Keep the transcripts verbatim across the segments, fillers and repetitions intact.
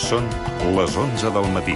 Són les onze del matí.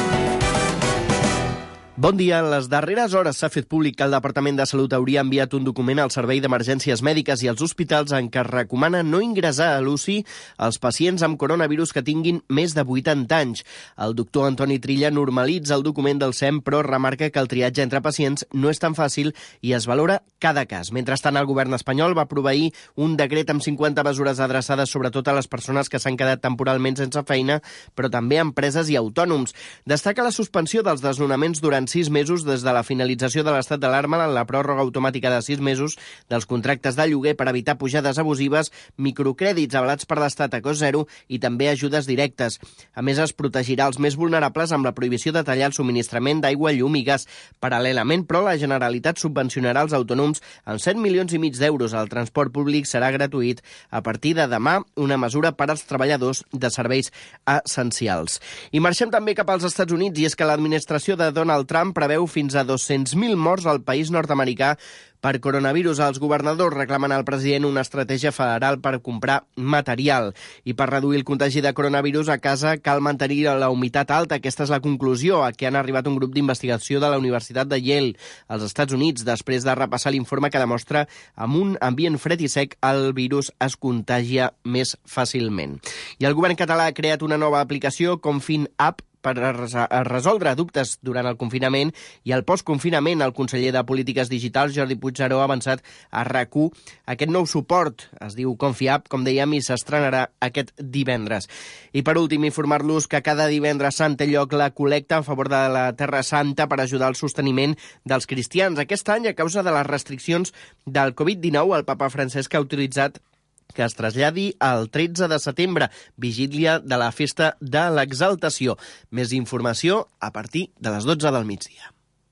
Bon dia. En les darreres hores s'ha fet públic que el Departament de Salut hauria enviat un document al Servei d'Emergències Mèdiques i als hospitals en què es recomana no ingressar a l'U C I als pacients amb coronavirus que tinguin més de vuitanta anys. El doctor Antoni Trilla normalitza el document del S E M, però remarca que el triatge entre pacients no és tan fàcil i es valora cada cas. Mentrestant, el govern espanyol va proveir un decret amb cinquanta mesures adreçades sobretot a les persones que s'han quedat temporalment sense feina, però també a empreses i autònoms. Destaca la suspensió dels desnonaments durant sis mesos des de la finalització de l'estat d'alarma, en la pròrroga automàtica de sis mesos dels contractes de lloguer per evitar pujades abusives, microcrèdits avalats per l'Estat a cost zero i també ajudes directes. A més, es protegirà els més vulnerables amb la prohibició de tallar el subministrament d'aigua, llum i gas. Paral·lelament, però, la Generalitat subvencionarà els autònoms amb set milions i mig d'euros. El transport públic serà gratuït a partir de demà, una mesura per als treballadors de serveis essencials. I marxem també cap als Estats Units, i és que l'administració de Donald Trump preveu fins a dos-cents mil morts al país nord-americà per coronavirus. Els governadors reclamen al president una estratègia federal per comprar material. I per reduir el contagi de coronavirus a casa cal mantenir la humitat alta. Aquesta és la conclusió a què han arribat un grup d'investigació de la Universitat de Yale als Estats Units, després de repassar l'informe que demostra amb un ambient fred i sec el virus es contagia més fàcilment. I el govern català ha creat una nova aplicació, Confin App, per a resoldre dubtes durant el confinament i el postconfinament. El conseller de Polítiques Digitals, Jordi Puigneró, ha avançat a RAC u aquest nou suport. Es diu ConfiApp, com dèiem, i s'estrenarà aquest divendres. I per últim, informar-los que cada divendres sant té lloc la col·lecta en favor de la Terra Santa per ajudar al sosteniment dels cristians. Aquest any, a causa de les restriccions del covid dinou, el papa Francesc ha autoritzat que es traslladi al tretze de setembre, vigília de la festa de l'Exaltació. Més informació a partir de les dotze del migdia.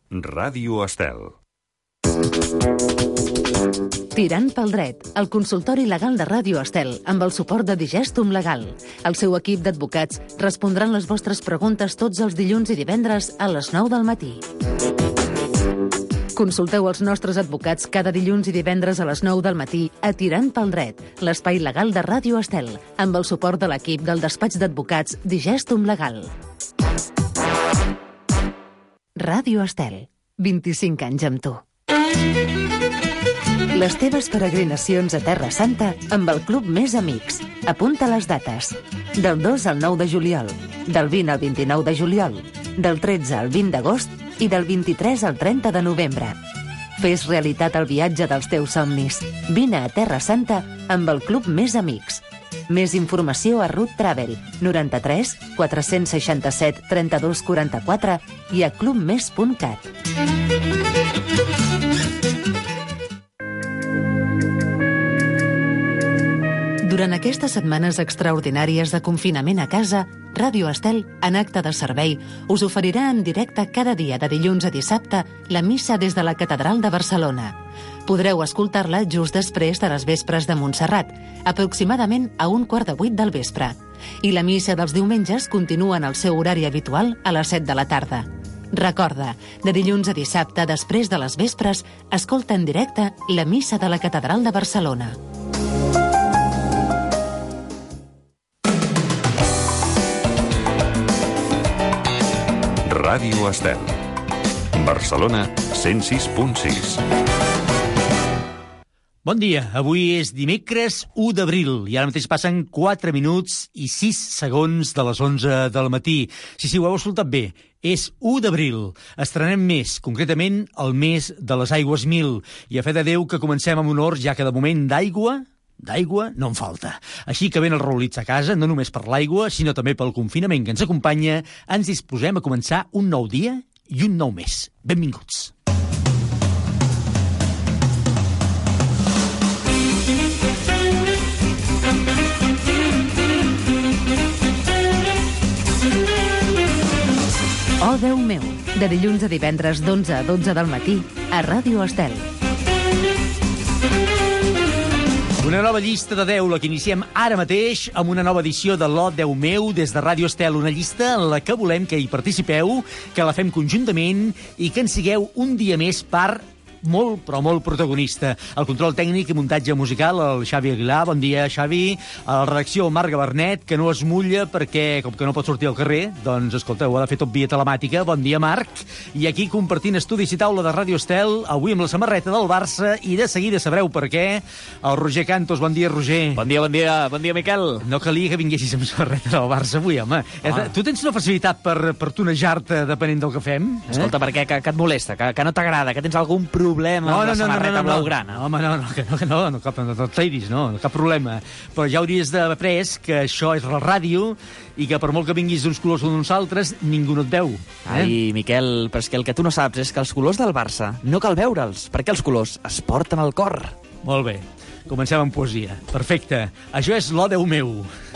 Ràdio Estel. Tirant pel dret, el consultori legal de Ràdio Estel, amb el suport de Digestum Legal. El seu equip d'advocats respondran les vostres preguntes tots els dilluns i divendres a les nou del matí. Consulteu els nostres advocats cada dilluns i divendres a les nou del matí a Tirant pel dret, l'espai legal de Ràdio Estel, amb el suport de l'equip del despatx d'advocats Digestum Legal. Ràdio Estel, vint-i-cinc anys amb tu. Les teves peregrinacions a Terra Santa amb el Club Més Amics. Apunta les dates. Del dos al nou de juliol, del vint al vint-i-nou de juliol, del tretze al vint d'agost i del vint-i-tres al trenta de novembre. Fes realitat el viatge dels teus somnis. Vine a Terra Santa amb el Club Més Amics. Més informació a Root Travel, noranta-tres quatre-cents seixanta-set trenta-dos quaranta-quatre i a clubmes punt cat. Durant aquestes setmanes extraordinàries de confinament a casa, Ràdio Estel, en acte de servei, us oferirà en directe cada dia de dilluns a dissabte la missa des de la Catedral de Barcelona. Podreu escoltar-la just després de les vespres de Montserrat, aproximadament a un quart de vuit del vespre. I la missa dels diumenges continua en el seu horari habitual a les set de la tarda. Recorda, de dilluns a dissabte, després de les vespres, escolta en directe la missa de la Catedral de Barcelona. Ràdio Estel. Barcelona, cent sis punt sis. Bon dia, avui és dimecres u d'abril i ara mateix passen quatre minuts i sis segons de les onze del matí. Sí, sí, ho heu escoltat bé, és u d'abril. Estrenem mes, concretament el mes de les aigües mil. I a fe de Déu que comencem amb honor, ja que de moment d'aigua... D'aigua no en falta. Així que ben els raulits a casa, no només per l'aigua, sinó també pel confinament que ens acompanya, ens disposem a començar un nou dia i un nou mes. Benvinguts. Oh, Déu meu, de dilluns a divendres d'onze a dotze del matí a Ràdio Estel. Una nova llista de deu, la que iniciem ara mateix amb una nova edició de l'O Déu meu des de Ràdio Estel, una llista en la que volem que hi participeu, que la fem conjuntament i que en sigueu un dia més part molt, però molt protagonista. El control tècnic i muntatge musical, el Xavi Aguilar. Bon dia, Xavi. A la redacció, el Marc Gabernet, que no es mulla perquè, com que no pot sortir al carrer, doncs, escolta, ho ha de fer tot via telemàtica. Bon dia, Marc. I aquí, compartint estudis i taula de Ràdio Estel, avui amb la samarreta del Barça, i de seguida sabreu per què. El Roger Cantos. Bon dia, Roger. Bon dia, bon dia, bon dia, Miquel. No calia que vinguessis amb samarreta del Barça avui, home. Ah. Tu tens una facilitat per, per tonejar-te depenent del que fem? Eh? Escolta, per què? Que, que et molesta? Que, que no t'agrada? Que tens algun problema no, amb no, la samarreta no, no, no, blaugrana? No, home, no, no, que no, que no, no, cap, no, no, no, no, cap problema. Però ja hauries d'haver après que això és la ràdio i que per molt que vinguis d'uns colors o d'uns altres, ningú no et veu. Eh? Ai, Miquel, però és que el que tu no saps és que els colors del Barça no cal veure'ls, perquè els colors es porten al cor. Molt bé, comencem amb poesia. Perfecte. Això és l'O Déu meu.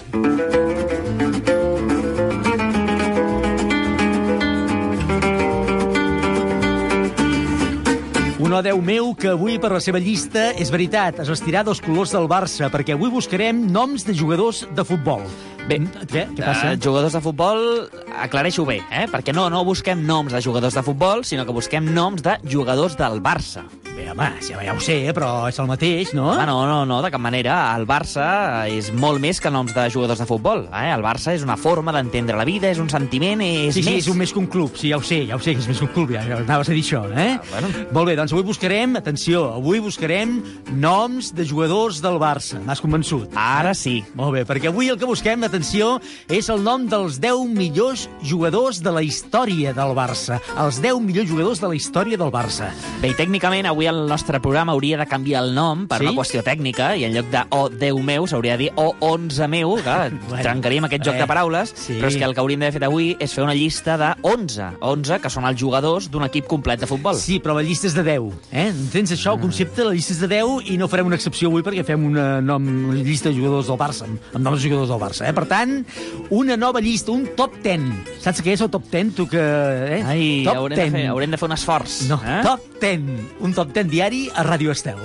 Un oh, Déu meu, que avui per la seva llista, és veritat, es vestirà dels colors del Barça, perquè avui buscarem noms de jugadors de futbol. Bé, què? Què passa? Uh, jugadors de futbol, aclareixo bé, eh? Perquè no, no busquem noms de jugadors de futbol, sinó que busquem noms de jugadors del Barça. Bé, home, ja, ja ho sé, però és el mateix, no? Home, no, no, no, de cap manera. El Barça és molt més que noms de jugadors de futbol. Eh? El Barça és una forma d'entendre la vida, és un sentiment, és sí, més... Sí, és un més que un club, sí, ja ho sé, ja ho sé, que és més que un club, ja, ja anaves a dir això, eh? Ah, bueno. Molt bé, doncs avui buscarem, atenció, avui buscarem noms de jugadors del Barça. M'has convençut? Ara sí. Molt bé, perquè avui el que busquem, atenció, és el nom dels deu millors jugadors de la història del Barça. Els deu millors jugadors de la història del Barça. Bé, i tècnicament avui el nostre programa hauria de canviar el nom per sí? una qüestió tècnica, i en lloc de O Déu meu s'hauria de dir O onze meu, que bueno, trencaríem aquest joc eh, de paraules, sí. Però és que el que hauríem d'haver fet avui és fer una llista de onze, onze, que són els jugadors d'un equip complet de futbol. Sí, però la llista és de deu, eh? Entens això, el concepte? La llista és de deu i no farem una excepció avui perquè fem una, nom, una llista de jugadors del Barça, amb noms de jugadors del Barça, eh? Per tant, una nova llista, un top ten. Saps què és el top ten, tu que... Eh? Ai, top haurem, de fer, haurem de fer un esforç. No, eh? top ten. Un top ten diari a Ràdio Estel.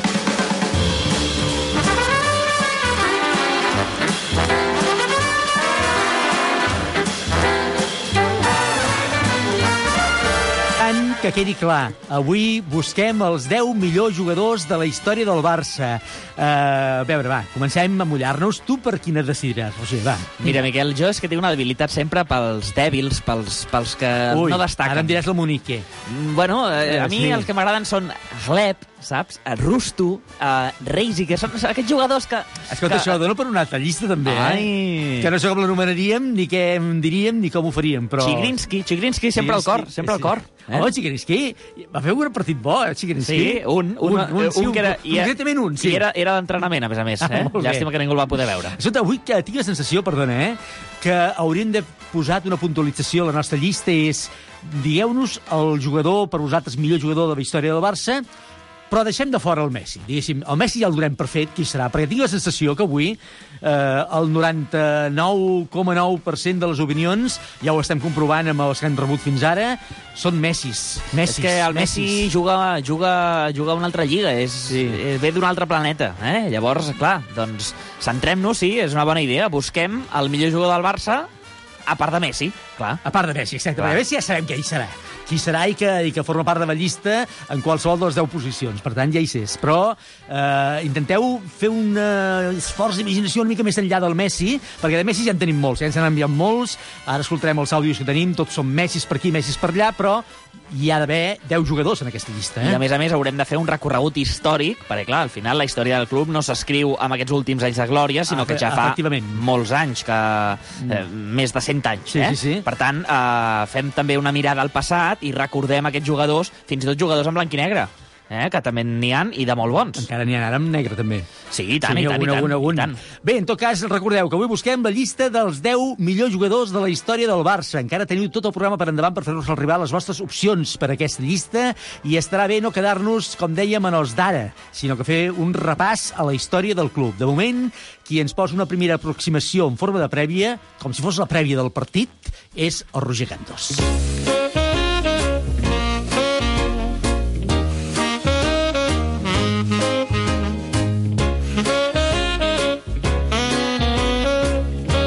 Que quedi clar, avui busquem els deu millors jugadors de la història del Barça. Uh, a veure, va, comencem a mullar-nos. Tu per quina decidiràs, Roger? Va. Mira, Miquel, jo és que tinc una debilitat sempre pels dèbils, pels, pels que Ui, no destaquen. Ara em diràs la Monique. Bueno, eh, a mi sí. els que m'agraden són Gleb, saps? Rusto, uh, Reisi, que són aquests jugadors que... Escolta, que... això, dona per una altra llista, també, Ai. eh? Que no sé com l'anomenaríem, ni què en diríem, ni com ho faríem, però... Chigrinsky, Chigrinsky, sempre al cor, sempre al cor. Eh? Oh, Chigrinsky, va fer un partit bo, eh, Chigrinsky. Sí, un, un, un, un, sí, un que era... Concretament un, sí. I era, era d'entrenament, a més a més, eh? Ah, llàstima que ningú el va poder veure. Escolta, avui que tinc la sensació, perdona, eh, que hauríem de posar una puntualització a la nostra llista, és, digueu-nos el jugador, per vosaltres, millor jugador de la història del Barça, però deixem de fora el Messi. Diguéssim, el Messi ja el donem per fet, qui serà, perquè tinc la sensació que avui eh, el noranta-nou coma nou per cent de les opinions, ja ho estem comprovant amb els que han rebut fins ara, són Messis. Messis. És que el Messi Messis. juga, juga, juga a una altra lliga, és, sí. és, ve d'un altre planeta. Eh? Llavors, clar, doncs centrem-nos, sí, és una bona idea. Busquem el millor jugador del Barça, a part de Messi, clar. A part de Messi, exacte. A Messi ja sabem què hi serà. Qui serà i que, i que forma part de la llista en qualsevol de les deu posicions. Per tant, ja hi és. Però eh, intenteu fer un eh, esforç d'imaginació una mica més enllà del Messi, perquè de Messi ja en tenim molts, ja ens han enviat molts, ara escoltarem els àudios que tenim, tots són Messis per aquí, Messis per allà, però hi ha d'haver deu jugadors en aquesta llista. Eh? I a més a més haurem de fer un recorregut històric, perquè clar, al final la història del club no s'escriu amb aquests últims anys de glòria, sinó que ja fa molts anys, que eh, més de cent anys. Sí, eh? sí, sí. Per tant, eh, fem també una mirada al passat i recordem aquests jugadors, fins i tot jugadors en blanc i negre, eh? Que també n'hi ha i de molt bons. Encara n'hi ha ara amb negre, també. Sí, i tant, sí, i, tant, algun, i, tant, algun, algun. i tant. Bé, en tot cas, recordeu que avui busquem la llista dels deu millors jugadors de la història del Barça. Encara teniu tot el programa per endavant per fer-nos arribar les vostres opcions per a aquesta llista, i estarà bé no quedar-nos, com dèiem, en els d'ara, sinó que fer un repàs a la història del club. De moment, qui ens posa una primera aproximació en forma de prèvia, com si fos la prèvia del partit, és el Roger Cantos.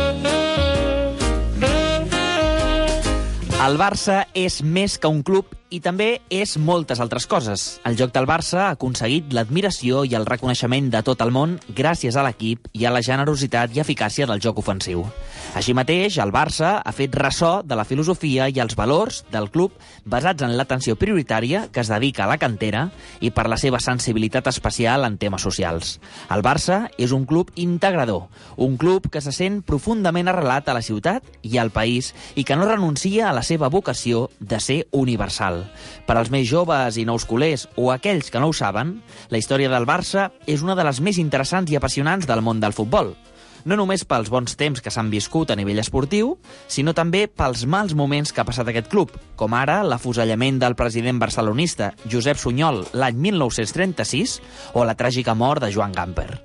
El Barça és més que un club I també és moltes altres coses. El joc del Barça ha aconseguit l'admiració i el reconeixement de tot el món gràcies a l'equip i a la generositat i eficàcia del joc ofensiu. Així mateix, el Barça ha fet ressò de la filosofia i els valors del club basats en l'atenció prioritària que es dedica a la cantera i per la seva sensibilitat especial en temes socials. El Barça és un club integrador, un club que se sent profundament arrelat a la ciutat i al país i que no renuncia a la seva vocació de ser universal. Per als més joves i nous culers o aquells que no ho saben, la història del Barça és una de les més interessants i apassionants del món del futbol. No només pels bons temps que s'han viscut a nivell esportiu, sinó també pels mals moments que ha passat aquest club, com ara l'afusellament del president barcelonista Josep Sunyol l'any mil nou-cents trenta-sis o la tràgica mort de Joan Gamper.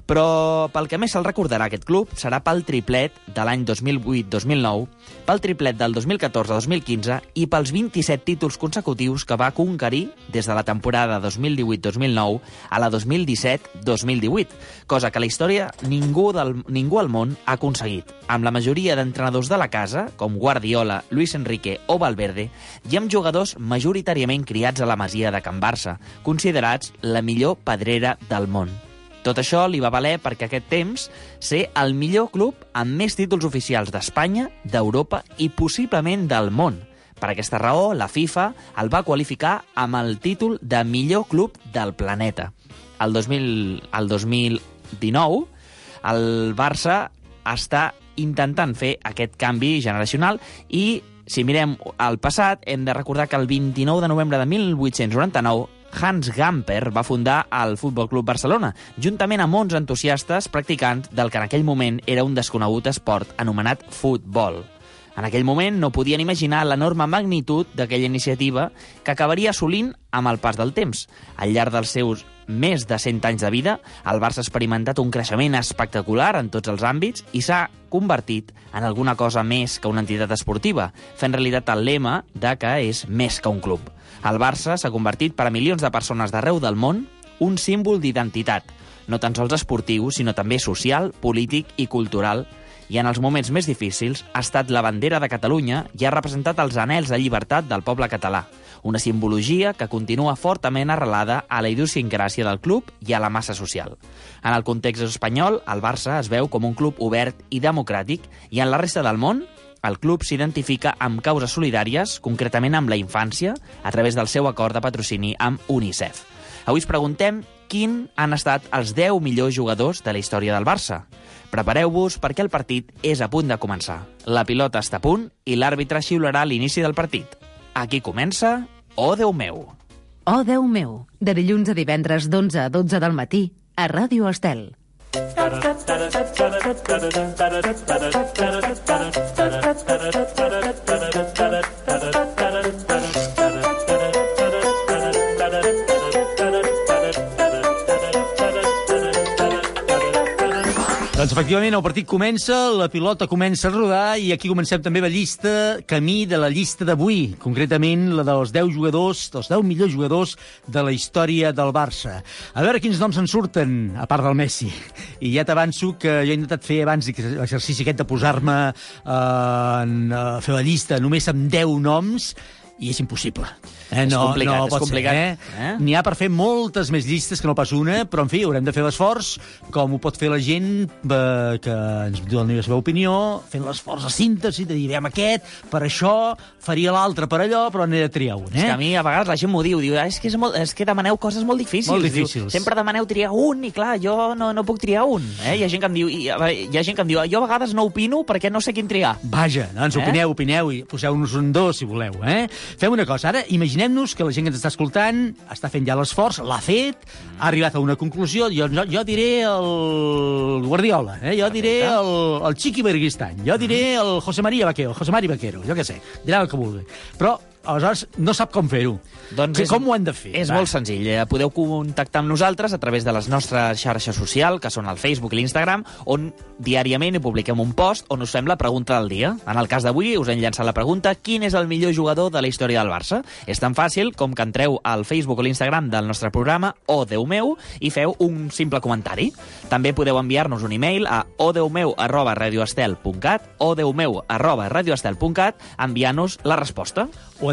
Però pel que més se'l recordarà aquest club serà pel triplet de l'any dos mil vuit dos mil nou, pel triplet del dos mil catorze dos mil quinze i pels vint-i-set títols consecutius que va conquerir des de la temporada dos mil divuit dos mil nou a la dos mil disset dos mil divuit, cosa que a la història ningú, del, ningú al món ha aconseguit, amb la majoria d'entrenadors de la casa, com Guardiola, Luis Enrique o Valverde, i amb jugadors majoritàriament criats a la Masia de Can Barça, considerats la millor pedrera del món. Tot això li va valer perquè aquest temps ser el millor club amb més títols oficials d'Espanya, d'Europa i possiblement del món. Per aquesta raó, la FIFA el va qualificar amb el títol de millor club del planeta. El dos mil, el dos mil dinou, el Barça està intentant fer aquest canvi generacional i, si mirem el passat, hem de recordar que el vint-i-nou de novembre de mil vuit-cents noranta-nou Hans Gamper va fundar el Futbol Club Barcelona, juntament amb onze entusiastes practicants del que en aquell moment era un desconegut esport anomenat futbol. En aquell moment no podien imaginar l'enorme magnitud d'aquella iniciativa que acabaria assolint amb el pas del temps. Al llarg dels seus més de cent anys de vida, el Barça ha experimentat un creixement espectacular en tots els àmbits i s'ha convertit en alguna cosa més que una entitat esportiva, fent realitat el lema de que és més que un club. El Barça s'ha convertit per a milions de persones d'arreu del món un símbol d'identitat, no tan sols esportiu, sinó també social, polític i cultural, i en els moments més difícils ha estat la bandera de Catalunya i ha representat els anhels de llibertat del poble català, una simbologia que continua fortament arrelada a la idiosincràsia del club i a la massa social. En el context espanyol, el Barça es veu com un club obert i democràtic, i en la resta del món, el club s'identifica amb causes solidàries, concretament amb la infància, a través del seu acord de patrocini amb UNICEF. Avui ens preguntem quin han estat els deu millors jugadors de la història del Barça. Prepareu-vos perquè el partit és a punt de començar. La pilota està a punt i l'àrbitre xiularà l'inici del partit. Aquí comença Oh Déu meu. Oh Déu meu, de dilluns a divendres d'onze a dotze del matí a Ràdio Estel. Doncs efectivament el partit comença, la pilota comença a rodar i aquí comencem també la llista, camí de la llista d'avui, concretament la dels deu jugadors, dels deu millors jugadors de la història del Barça. A veure quins noms en surten, a part del Messi. I ja t'avanço que jo he intentat fer abans l'exercici aquest de posar-me eh, a fer la llista només amb deu noms i és impossible. Eh, és no, complicat, no és pot complicat. Ser, eh? Eh? N'hi ha per fer moltes més llistes que no pas una, però en fi, haurem de fer l'esforç, com ho pot fer la gent eh, que ens doni la seva opinió, fent l'esforç de síntesi, de dir, veiem aquest, per això, faria l'altre per allò, però n'he de triar un. Eh? És que a mi a vegades la gent m'ho diu, diu ah, és, que és, molt, és que demaneu coses molt difícils. Molt difícils. Diu, sempre demaneu triar un, i clar, jo no, no puc triar un. Eh? Hi ha gent que em diu, hi ha, hi ha gent que em diu, jo a vegades no opino perquè no sé quin triar. Vaja, doncs eh? opineu, opineu, i poseu-nos un dos, si voleu. Eh? Fem una cosa, ara imaginem-nos que la gent que ens està escoltant està fent ja l'esforç, l'ha fet, ha arribat a una conclusió, jo, jo, jo diré el Guardiola, eh? jo diré el, el Chiqui Berguistany, jo diré el José María Vaquero, José Mari Vaquero, jo què sé, dirà el que vulgui. Però aleshores no sap com fer-ho. Doncs és, com ho han de fer? És Va. molt senzill. Podeu contactar amb nosaltres a través de les nostres xarxes socials, que són el Facebook i l'Instagram, on diàriament hi publiquem un post on us fem la pregunta del dia. En el cas d'avui us hem llançat la pregunta: quin és el millor jugador de la història del Barça? És tan fàcil com que entreu al Facebook o l'Instagram del nostre programa, Oh Déu meu, i feu un simple comentari. També podeu enviar-nos un e-mail a odeumeu arroba radioestel punt cat, odeumeu arroba radioestel punt cat, enviant-nos la resposta. O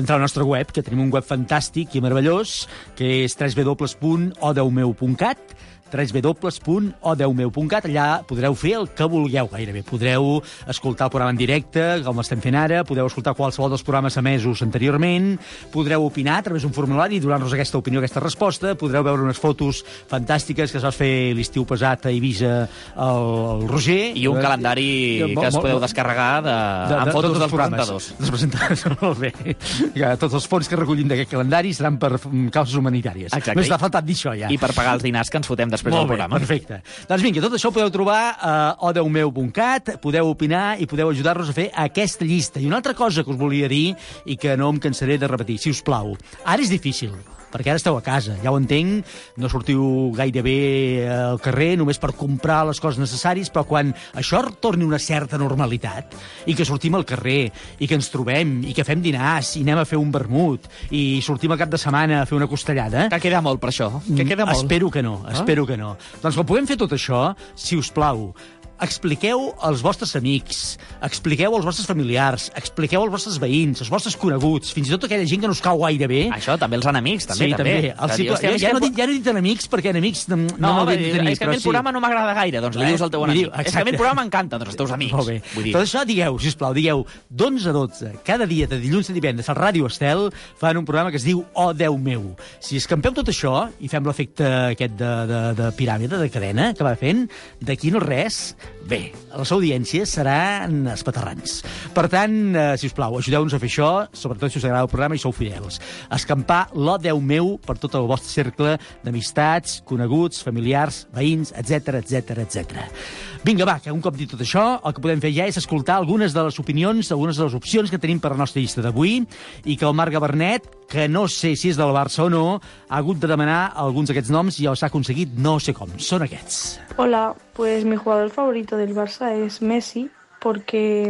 d'entrar al nostre web, que tenim un web fantàstic i meravellós, que és w w w punt o deu meu punt cat, w w w punt o deu meu punt cat. Allà podreu fer el que vulgueu gairebé. Podreu escoltar el programa en directe, com l'estem fent ara, podeu escoltar qualsevol dels programes emesos anteriorment, podreu opinar a través d'un formulari i donar-nos aquesta opinió, aquesta resposta, podreu veure unes fotos fantàstiques que es va fer l'estiu passat a Eivissa el, el Roger. I un calendari que, que es podeu descarregar de, de, amb de, fotos dels presentadors. Dels presentadors, molt bé. Ja, tots els fons que recollim d'aquest calendari seran per causes humanitàries. Exacte. M'està faltant dir això, ja. I per pagar els dinars que ens fotem després molt del bé, programa. Perfecte. Doncs vinga, tot això ho podeu trobar a o deu meu punt cat, podeu opinar i podeu ajudar-nos a fer aquesta llista. I una altra cosa que us volia dir i que no em cansaré de repetir, si us plau. Ara és difícil, perquè ara esteu a casa, ja ho entenc, no sortiu gairebé al carrer només per comprar les coses necessàries, però quan això torni una certa normalitat i que sortim al carrer i que ens trobem i que fem dinars i anem a fer un vermut i sortim al cap de setmana a fer una costellada... Que queda molt per això, que queda molt. Espero que no, espero que no. Doncs quan puguem fer tot això, si us plau, expliqueu als vostres amics, expliqueu als vostres familiars, expliqueu als vostres veïns, als vostres coneguts, fins i tot aquella gent que no us cau gaire bé. Això, també els enemics, també. Sí, també. també. El cicle... ja, ja, no dic, ja no he dit enemics, perquè enemics no, no, no m'hauríem de tenir. És que a mi el sí. programa no m'agrada gaire, doncs li dius al teu enemic. Diu, és que a mi el programa m'encanta, doncs els teus amics. Molt bé. Vull dir. Tot això digueu, sisplau, digueu d'onze a dotze, cada dia de dilluns a divendres al Ràdio Estel fan un programa que es diu O Déu meu. Si escampeu tot això i fem l'efecte aquest de, de, de piràmide, de cadena, que va fent, d'aquí no res, bé, les audiències seran espaterrants. Per tant, eh, si us plau, ajudeu-nos a fer això, sobretot si us agrada el programa i sou fidels. Escampar l'O Déu meu per tot el vostre cercle d'amistats, coneguts, familiars, veïns, etc etc etc. Vinga, va, que un cop dit tot això, el que podem fer ja és escoltar algunes de les opinions, algunes de les opcions que tenim per la nostra llista d'avui, i que el Marc Gabernet, que no sé si és del Barça o no, ha hagut de demanar alguns d'aquests noms i els ha aconseguit no sé com. Són aquests. Hola, pues mi jugador favorito del Barça es Messi, porque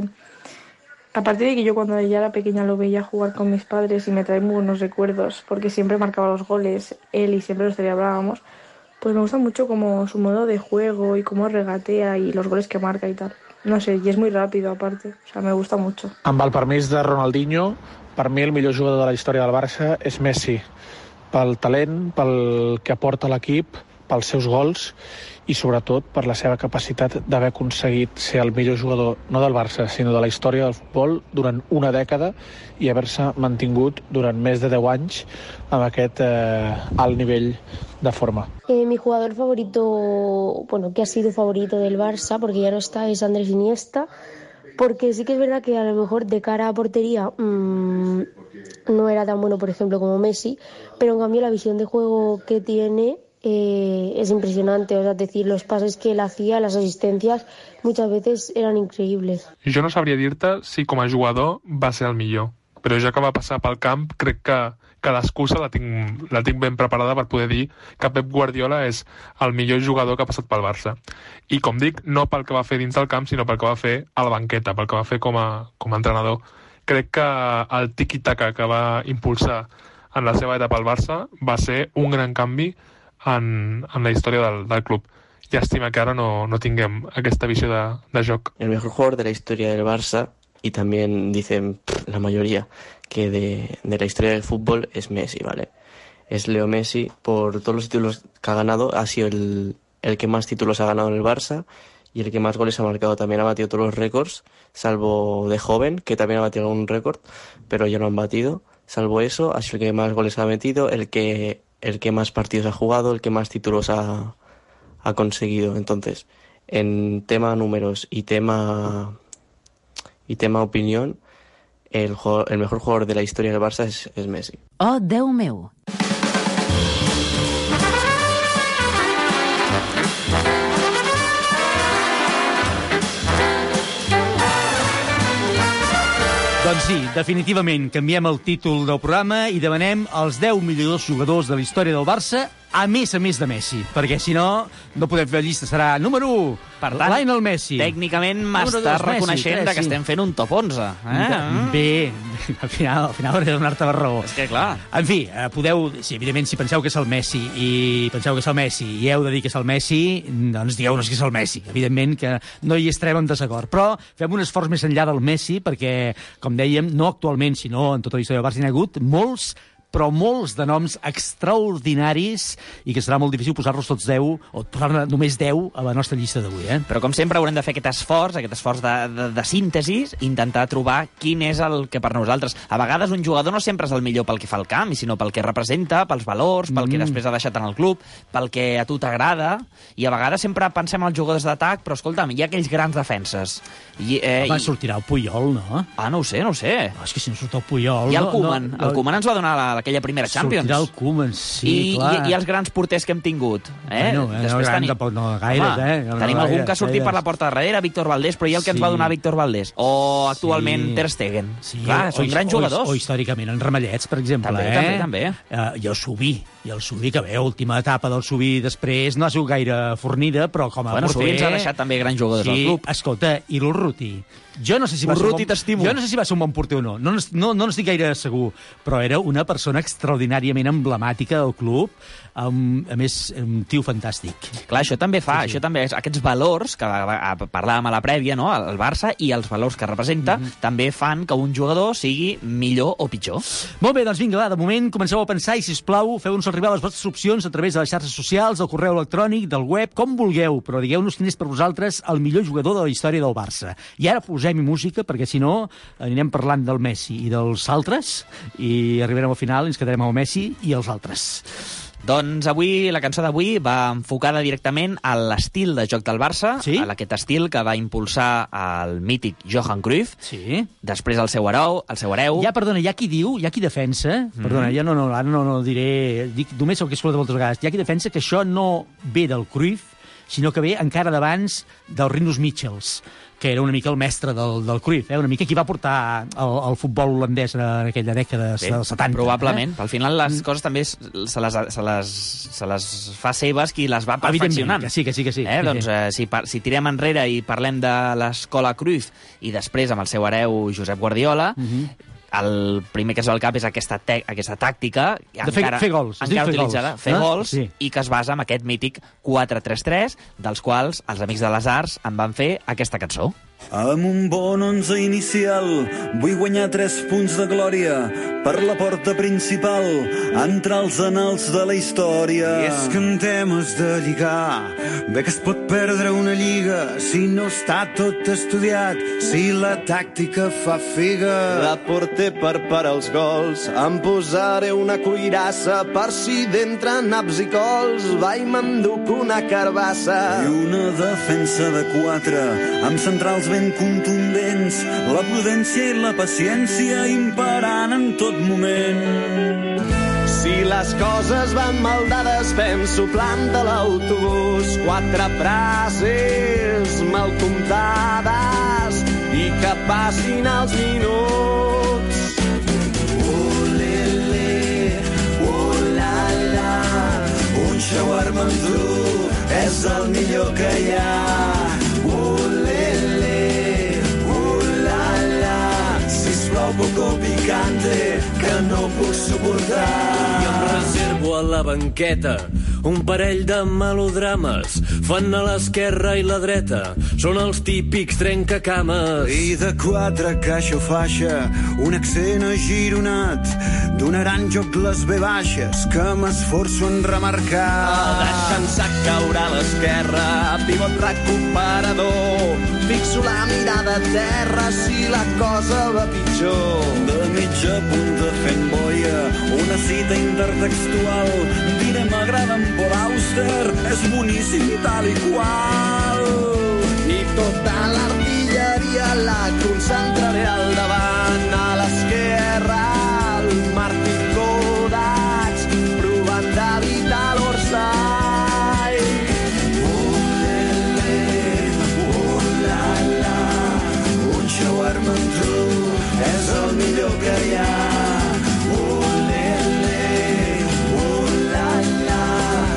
aparte de que yo cuando ya era pequeña lo veía jugar con mis padres y me trae muy buenos recuerdos, porque siempre marcaba los goles él y siempre los celebrábamos, pues me gusta mucho como su modo de juego y cómo regatea y los goles que marca y tal. No sé, y es muy rápido aparte, o sea, me gusta mucho. Amb el permís de Ronaldinho, per mi el millor jugador de la història del Barça és Messi, pel talent, pel que aporta a l'equip, pels seus gols i sobretot per la seva capacitat d'haver aconseguit ser el millor jugador no del Barça, sinó de la història del futbol durant una dècada i haver-se mantingut durant més de deu anys amb aquest eh, alt nivell de forma. Eh, mi jugador favorito, bueno, que ha sido favorito del Barça, porque ya no está, es Andrés Iniesta, porque sí que es verdad que a lo mejor de cara a portería mmm, no era tan bueno, por ejemplo, como Messi, pero en cambio la visión de juego que tiene eh, es impresionante, o sea, es decir, los pases que él hacía, las asistencias, muchas veces eran increíbles. Jo no sabria dir-te si com a jugador va ser el millor, però ja que va passar pel camp crec que cada excusa la tinc, la tinc ben preparada per poder dir que Pep Guardiola és el millor jugador que ha passat pel Barça. I com dic, no pel que va fer dins del camp, sinó pel que va fer a la banqueta, pel que va fer com a, com a entrenador. Crec que el tiki-taka que va impulsar en la seva etapa al Barça va ser un gran canvi en, en la història del, del club. Llàstima que ara no, no tinguem aquesta visió de, de joc. El mejor jugador de la historia del Barça, y también dicen pff, la mayoría que de, de la historia del fútbol es Messi, ¿vale? Es Leo Messi, por todos los títulos que ha ganado, ha sido el, el que más títulos ha ganado en el Barça y el que más goles ha marcado. También ha batido todos los récords, salvo de joven, que también ha batido un récord, pero ya no han batido. Salvo eso, ha sido el que más goles ha metido, el que, el que más partidos ha jugado, el que más títulos ha, ha conseguido. Entonces, en tema números y tema, y tema opinión, el, jugador, el mejor jugador de la historia del Barça es, es Messi. Oh, Déu meu. Doncs sí, definitivament canviem el títol del programa i demanem els deu millors jugadors de la història del Barça a més a més de Messi, perquè si no, no podem fer la llista. Serà número u, per tant, Lionel Messi. Tècnicament m'estàs reconeixent Messi, que sí. estem fent un top onze. Eh? Bé, al final, al final hauré de donar-te la raó. És que, clar... En fi, podeu... Sí, evidentment, si penseu que és el Messi i penseu que és el Messi i heu de dir que és el Messi, doncs digueu-nos que és el Messi. Evidentment que no hi estarem en desacord. Però fem un esforç més enllà del Messi perquè, com dèiem, no actualment, sinó en tota la història del Barça hi ha hagut molts però molts de noms extraordinaris i que serà molt difícil posar-los tots deu o posar-ne només deu a la nostra llista d'avui. Eh? Però, com sempre, haurem de fer aquest esforç, aquest esforç de, de, de síntesi, intentar trobar quin és el que per nosaltres... A vegades un jugador no sempre és el millor pel que fa al camp, sinó pel que representa, pels valors, pel mm. que després ha deixat en el club, pel que a tu t'agrada, i a vegades sempre pensem als jugadors d'atac, però, escolta'm, hi ha aquells grans defenses. I, eh, Va, i... sortirà el Puyol, no? Ah, no ho sé, no ho sé. No, és que si no surt el Puyol... Hi ha el Koeman. No, no, el Koeman ens va donar la, aquella primera Champions. Sortirà el Koeman, sí, I, clar. I, I els grans porters que hem tingut. Eh? Bueno, eh, Després no, tenim... tampoc no gaire, Home, eh? No, tenim no, algun gaire, que ha sortit gaire. per la porta darrere, Víctor Valdés, però i el que sí. ens va donar Víctor Valdés? O actualment sí. Ter Stegen? Sí, clar, o, són grans o, jugadors. O, o històricament en Ramallets, per exemple. També, eh? també, també. Uh, I el Subí. I el Subí, que bé, última etapa del Subí després no ha sigut gaire fornida, però com a bueno, porter... Subí ens ha deixat també grans jugadors sí, al club. Escolta, i l'Urruti. Jo no sé si va ser un bon... jo no sé si va ser un bon porter o no. No, no, no n'estic gaire segur, però era una persona extraordinàriament emblemàtica del club, um, a més, un tio fantàstic. Clar, això també fa, sí, sí. això també és, aquests valors que parlàvem a la prèvia, no?, el Barça, i els valors que representa, mm-hmm. també fan que un jugador sigui millor o pitjor. Molt bé, doncs vinga, va, de moment comenceu a pensar i, sisplau, feu-nos arribar les vostres opcions a través de les xarxes socials, del correu electrònic, del web, com vulgueu, però digueu-nos quin és per vosaltres el millor jugador de la història del Barça. I ara posem-hi música, perquè si no anirem parlant del Messi i dels altres i arribarem al final i ens quedarem amb el Messi i els altres. Doncs avui, la cançó d'avui va enfocada directament a l'estil de joc del Barça, sí? a aquest estil que va impulsar el mític Johan Cruyff, sí. després el seu hereu, el seu hereu... Ja, perdona, hi ha qui diu, hi ha qui defensa, mm. perdona, ja no, no, ara no, no diré, dic només el que he escoltat moltes vegades, hi ha qui defensa que això no ve del Cruyff, sinó que ve encara d'abans del Rinus Michels, que era una mica el mestre del, del Cruyff, eh? Una mica qui va portar el, el futbol holandès en aquella dècada Bé, dels setanta. Probablement. Eh? Al final les coses també se les, se, les, se les fa seves qui les va perfeccionant. Que sí, que sí, que sí. Eh? Doncs eh, si, par si tirem enrere i parlem de l'escola Cruyff i després amb el seu hereu Josep Guardiola, mm-hmm. el primer que es va al cap és aquesta, aquesta tàctica de fer, encara, fer gols, encara fer utilitzada, gols, fer no? gols, sí. i que es basa en aquest mític quatre tres tres, dels quals els Amics de les Arts en van fer aquesta cançó. Amb un bon onze inicial vull guanyar tres punts de glòria per la porta principal, entrar als anals de la història. I és que en temes de lligar bé que es pot perdre una lliga si no està tot estudiat, si la tàctica fa figa. De porter per parar els gols em posaré una cuirassa per si d'entre naps i cols va i m'enduc una carbassa. I una defensa de quatre amb centrals ben contundents, la prudència i la paciència imperant en tot moment. Si les coses van mal dades penso planta l'autobús, quatre frases mal comptades i que passin els minuts. Olele, olala, un shawarma amb tu és el millor que hi ha. Poco picante que no puc suportar. I em reservo a la banqueta un parell de melodrames, fan a l'esquerra i la dreta, són els típics trencacames. I de quatre caixa o faixa, un accent agironat, donaran joc les ve baixes que m'esforço en remarcar. Deixant-se caure a l'esquerra, pivot recuperador, fixo la mirada a terra si la cosa va pitjor. De mitja punta fent boia, una cita intertextual, diré m'agrada en Paul Auster, és boníssim tal i qual. I tota l'artilleria la concentraré al davant, a l'esquerra el Martín Kodats, provant d'evitar l'Orsay. Olele, olala, un shawarma amb tu és el millor que hi ha. Olele, olala,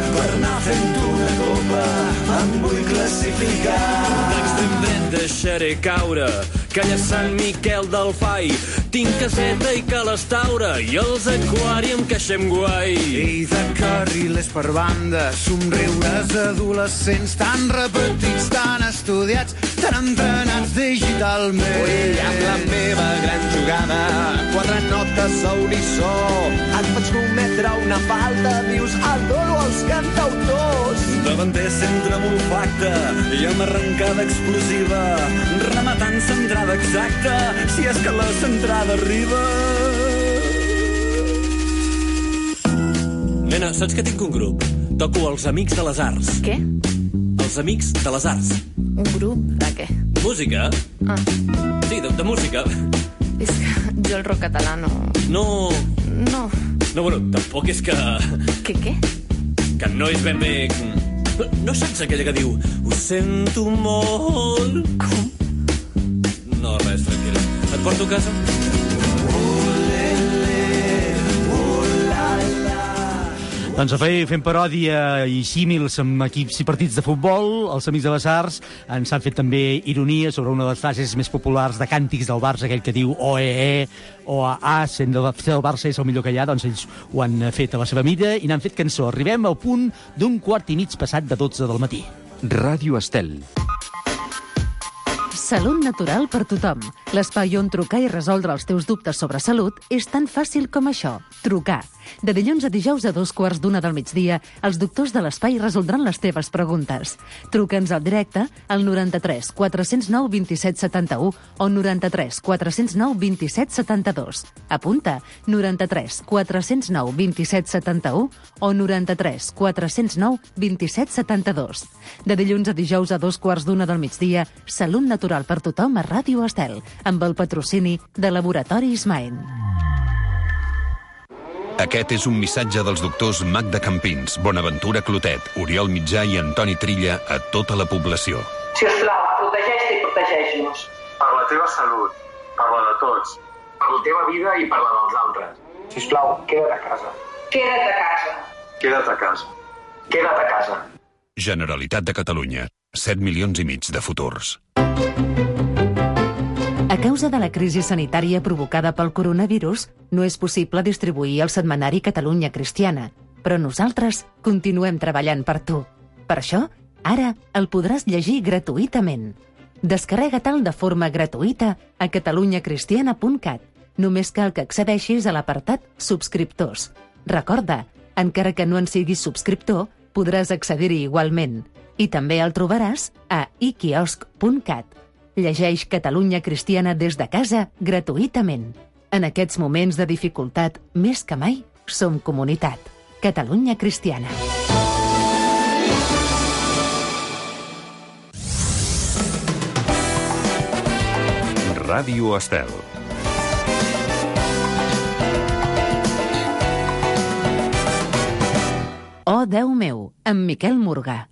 deixaré caure. Calla Sant Miquel del Fai, tinc caseta i calestaura i els aquàrium que queixem guai. I de carrilers per banda, somriures adolescents tan repetits, tan estudiats, tan entrenats digitalment. Ui, amb la meva gran jugada, quatre notes a unissó, et faig cometre una falta, dius adoro els cantautors. Davanter centre amb olfacte i amb arrencada explosiva, rematant centrada exacta, si és que la centrada arriba. Nena, saps que tinc un grup? Toco els Amics de les Arts. Què? Els Amics de les Arts. Un grup de què? Música. Ah. Sí, de, de música. És que jo el rock català no... No... No. No, bueno, tampoc és que... Què, què? Que no és ben bé... No saps aquella que diu ho sento molt? Com? No, res, tranquil·la. Et porto a casa? Doncs a fer, fent paròdia i símils amb equips i partits de futbol, els Amics de les Arts ens han fet també ironia sobre una de les frases més populars de càntics del Barça, aquell que diu O E E o A A, sent del Barça és el millor que hi ha, doncs ells ho han fet a la seva mida i n'han fet cançó. Arribem al punt d'un quart i mig passat de dotze del matí. Ràdio Estel. Salut natural per tothom. L'espai on trucar i resoldre els teus dubtes sobre salut és tan fàcil com això. Trucar. De dilluns a dijous a dos quarts d'una del migdia, els doctors de l'espai resoldran les teves preguntes. Truca'ns al directe al noranta-tres quatre zero nou vint set setanta-u o noranta-tres quatre zero nou vint set setanta-dos. Apunta, noranta-tres quatre zero nou vint set setanta-u o noranta-tres quatre zero nou vint set setanta-dos. De dilluns a dijous a dos quarts d'una del migdia, Salut natural per tothom a Ràdio Estel, amb el patrocini de Laboratoris Maen. Aquest és un missatge dels doctors Magda Campins, Bonaventura Clotet, Oriol Mitjà i Antoni Trilla a tota la població. Si us plau, protegeix-te i protegeix-nos. Per la teva salut, per la de tots, per la teva vida i per la dels altres. Si us plau, queda't a casa. Queda't a casa. Queda't a casa. Queda't a casa. Generalitat de Catalunya. set milions i mig de futurs. A causa de la crisi sanitària provocada pel coronavirus, no és possible distribuir el setmanari Catalunya Cristiana, però nosaltres continuem treballant per tu. Per això, ara el podràs llegir gratuïtament. Descarrega-te'l de forma gratuïta a catalunya cristiana punt cat. Només cal que accedeixis a l'apartat Subscriptors. Recorda, encara que no en siguis subscriptor, podràs accedir-hi igualment. I també el trobaràs a i quiosc punt cat. Llegeix Catalunya Cristiana des de casa gratuïtament. En aquests moments de dificultat, més que mai, som comunitat. Catalunya Cristiana. Ràdio Estel. Oh, Déu meu, amb Miquel Morgà.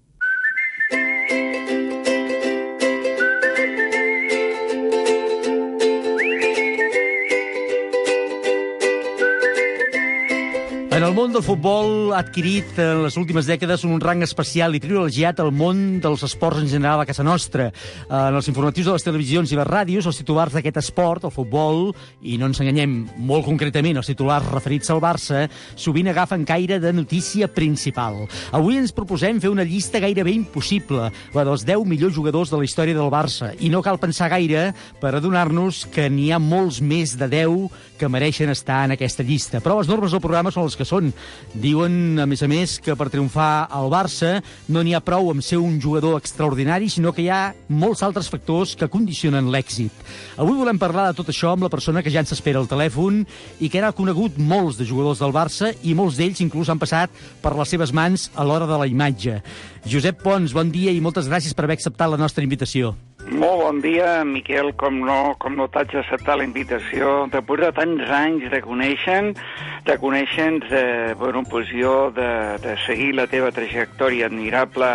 En el món del futbol ha adquirit en les últimes dècades un rang especial i privilegiat al món dels esports en general a casa nostra. En els informatius de les televisions i les ràdios, els titulars d'aquest esport, el futbol, i no ens enganyem molt concretament, els titulars referits al Barça, sovint agafen caire de notícia principal. Avui ens proposem fer una llista gairebé impossible, la dels deu millors jugadors de la història del Barça, i no cal pensar gaire per adonar-nos que n'hi ha molts més de deu que mereixen estar en aquesta llista. Però les normes del programa són les que són. Diuen, a més a més, que per triomfar al Barça no n'hi ha prou amb ser un jugador extraordinari, sinó que hi ha molts altres factors que condicionen l'èxit. Avui volem parlar de tot això amb la persona que ja ens espera al telèfon i que n'ha conegut molts de jugadors del Barça i molts d'ells inclús han passat per les seves mans a l'hora de la imatge. Josep Pons, bon dia i moltes gràcies per haver acceptat la nostra invitació. Molt bon dia, Miquel, com no, com no t'haig d'acceptar la invitació. Després de tants anys de conèixer, de conèixer, eh, bueno, pues jo de, de seguir la teva trajectòria admirable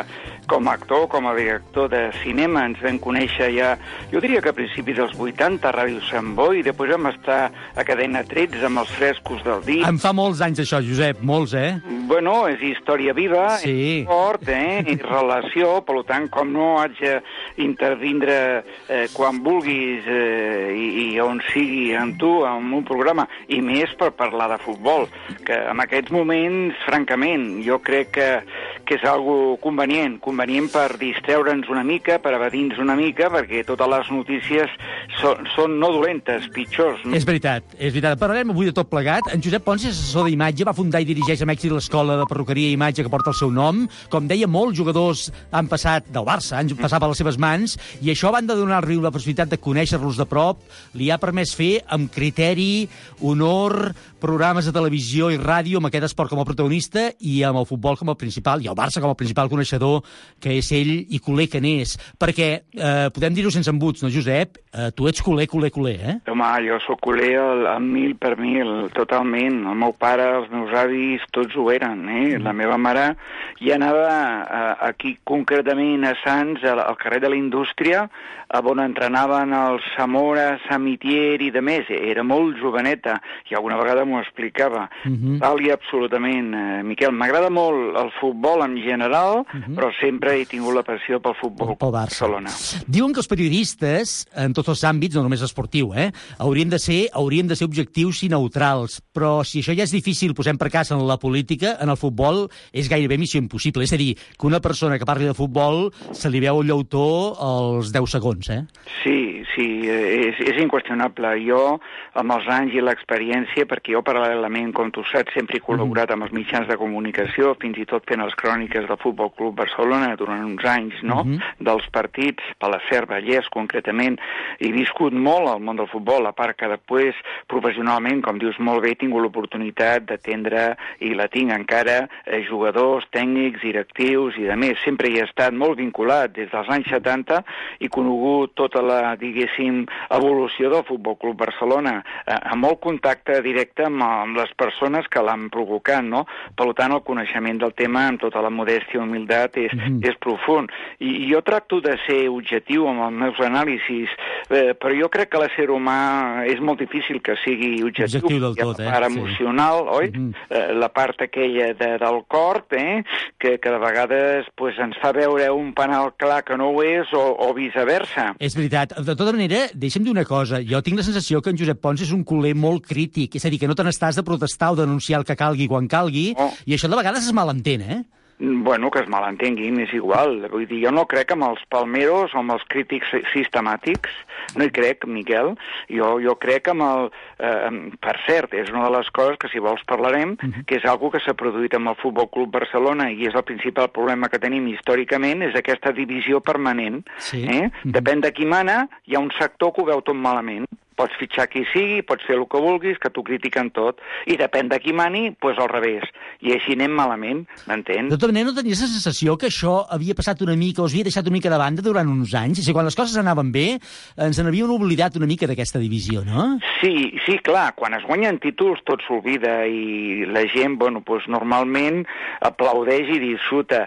com a actor, com a director de cinema. Ens vam conèixer ja, jo diria que a principis dels vuitanta, a Ràdio Sant Boi, i després vam estar a Cadena tretze amb els frescos del dit. Em fa molts anys això, Josep, molts, eh? Bueno, és història viva, sí. És fort, eh? És relació, per tant, com no haig d'intervindre eh, quan vulguis eh, i, i on sigui amb tu, en un programa, i més per parlar de futbol, que en aquests moments, francament, jo crec que, que és algo convenient, convenient per distreure'ns una mica, per evadir-nos una mica, perquè totes les notícies són, són no dolentes, pitjors. No? És veritat, és veritat. Parlarem avui de tot plegat. En Josep Pons és assessor d'imatge, va fundar i dirigeix amb èxit l'escola de perruqueria i imatge que porta el seu nom. Com deia, molts jugadors han passat del Barça, han passat per les seves mans, i això, a banda de donar-li la possibilitat de conèixer-los de prop, li ha permès fer amb criteri, honor, programes de televisió i ràdio amb aquest esport com a protagonista i amb el futbol com a principal, i el Barça com a principal coneixedor que és ell i culer que n'és. Perquè, eh, podem dir-ho sense embuts, no, Josep? Eh, tu ets culer, culer, culer, eh? Home, jo sóc culer al, al mil per mil, totalment. El meu pare, els meus avis, tots ho eren, eh? Mm. La meva mare ja anava eh, aquí concretament a Sants, al, al carrer de la Indústria, on entrenaven el Zamora, Samitier i de més. Era molt joveneta i alguna vegada m'ho explicava. Mm-hmm. Tal i absolutament. Eh, Miquel, m'agrada molt el futbol en general, mm-hmm. però sempre he tingut la passió pel futbol pel Barcelona. Diuen que els periodistes, en tots els àmbits, no només esportiu, eh, haurien de ser, haurien de ser objectius i neutrals, però si això ja és difícil, posem per cas en la política, en el futbol és gairebé missió impossible. És a dir, que una persona que parli de futbol se li veu el llautó als deu segons, eh? Sí, sí, és, és inqüestionable. Jo, amb els anys i l'experiència, perquè jo paral·lelament, com tu saps, sempre he col·laborat amb els mitjans de comunicació, fins i tot fent les cròniques del Futbol Club Barcelona durant uns anys, no?, mm-hmm. dels partits, per la Ser Vallès, concretament. He viscut molt al món del futbol, a part que després, professionalment, com dius molt bé, he tingut l'oportunitat d'atendre, i la tinc encara, eh, jugadors, tècnics, directius i de més. Sempre hi he estat molt vinculat des dels anys setanta i conegut tota la, diguéssim, evolució del Futbol Club Barcelona, eh, amb molt contacte directe amb, amb les persones que l'han provocat, no? Per tant, el coneixement del tema, amb tota la modèstia i humilitat, és, mm-hmm. és profund. I, I jo tracto de ser objectiu amb els meus anàlisis, eh, però jo crec que l'ésser humà és molt difícil que sigui objectiu. Objectiu del tot, eh? La part emocional, sí. Oi? Mm-hmm. Eh, la part aquella de, del cor, eh? que, que de vegades pues, ens fa veure un penal clar que no ho és, o, o viceversa. És veritat. De tota manera, deixa'm dir una cosa. Jo tinc la sensació que en Josep Pons és un culer molt crític. És a dir, que no te n'estàs de protestar o denunciar el que calgui quan calgui, oh. i això de vegades es malentén, eh? Bueno, que es malentenguin, és igual. Vull dir, jo no crec amb els palmeros o amb els crítics sistemàtics, no hi crec, Miquel. Jo, jo crec amb el... Eh, per cert, és una de les coses que, si vols, parlarem, uh-huh. que és algo que s'ha produït amb el Futbol Club Barcelona, i és el principal problema que tenim històricament, és aquesta divisió permanent. Sí. Eh? Uh-huh. Depèn de qui mana, hi ha un sector que ho veu tot malament. Pots fitxar qui sigui, pots fer el que vulguis, que t'ho critiquen tot. I depèn de qui mani, doncs al revés. I així anem malament, m'entens? De tota manera, no tenies la sensació que això havia passat una mica, o s'havia deixat una mica de banda durant uns anys? És a dir, quan les coses anaven bé, ens n'havíem oblidat una mica d'aquesta divisió, no? Sí, sí, clar. Quan es guanyen títols tot s'oblida i la gent, bueno, doncs normalment aplaudeix i disfruta.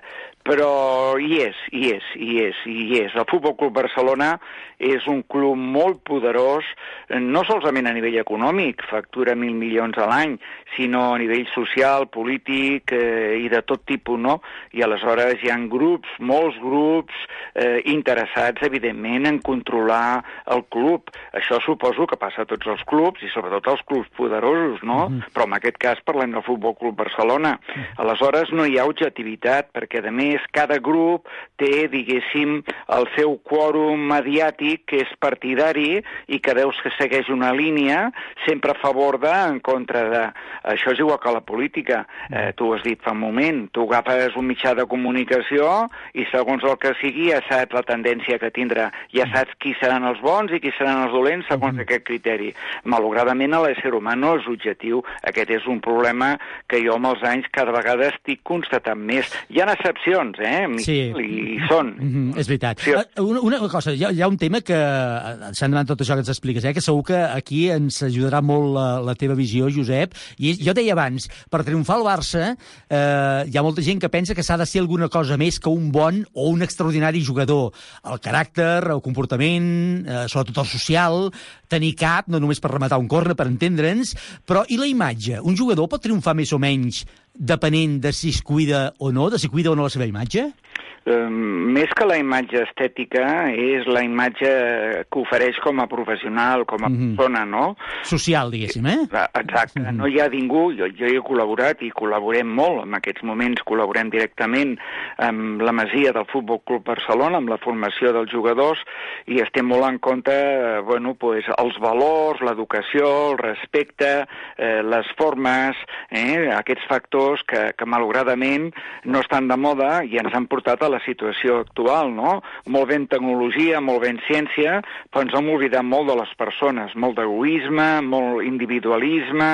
Però hi és, hi és, hi és, hi és. El Futbol Club Barcelona és un club molt poderós, no solament a nivell econòmic, factura mil milions a l'any, sinó a nivell social, polític eh, i de tot tipus, no? I aleshores hi ha grups, molts grups, eh, interessats, evidentment, en controlar el club. Això suposo que passa a tots els clubs, i sobretot als clubs poderosos, no? Mm. Però en aquest cas parlem del Futbol Club Barcelona. Aleshores no hi ha objectivitat, perquè, a més, cada grup té, diguéssim, el seu quòrum mediàtic, que és partidari, i que veus que segueix una línia sempre a favor de, en contra de. Això és igual que la política. Eh, tu ho has dit fa un moment. Tu agafes un mitjà de comunicació i segons el que sigui ja saps la tendència que tindrà. Ja saps qui seran els bons i qui seran els dolents segons mm. aquest criteri. Malauradament, l'ésser humà no és objectiu. Aquest és un problema que jo amb els anys cada vegada estic constatant més. Hi ha excepcions. excepcions, eh, Miquel, sí. i són. Mm-hmm, és veritat. Sí. Una, una cosa, hi ha, hi ha un tema que, deixant davant tot això que ens expliques, eh, que segur que aquí ens ajudarà molt la, la teva visió, Josep, i jo deia abans, per triomfar al Barça, eh, hi ha molta gent que pensa que s'ha de ser alguna cosa més que un bon o un extraordinari jugador. El caràcter, el comportament, eh, sobretot el social, tenir cap, no només per rematar un corner, per entendre'ns, però i la imatge? Un jugador pot triomfar més o menys depenent de si es cuida o no, de si cuida o no la seva imatge? Uh, més que la imatge estètica, és la imatge que ofereix com a professional, com a mm-hmm. persona, no? Social, diguéssim, eh? Exacte. Mm-hmm. No hi ha ningú, jo, jo hi he col·laborat i col·laborem molt, en aquests moments col·laborem directament amb la Masia del Futbol Club Barcelona, amb la formació dels jugadors, i estem molt en compte, eh, bueno, pues, els valors, l'educació, el respecte, eh, les formes, eh, aquests factors que, que malauradament no estan de moda i ens han portat a la situació actual, no? Molt ben tecnologia, molt ben ciència, però ens hem oblidat molt de les persones, molt d'egoisme, molt individualisme,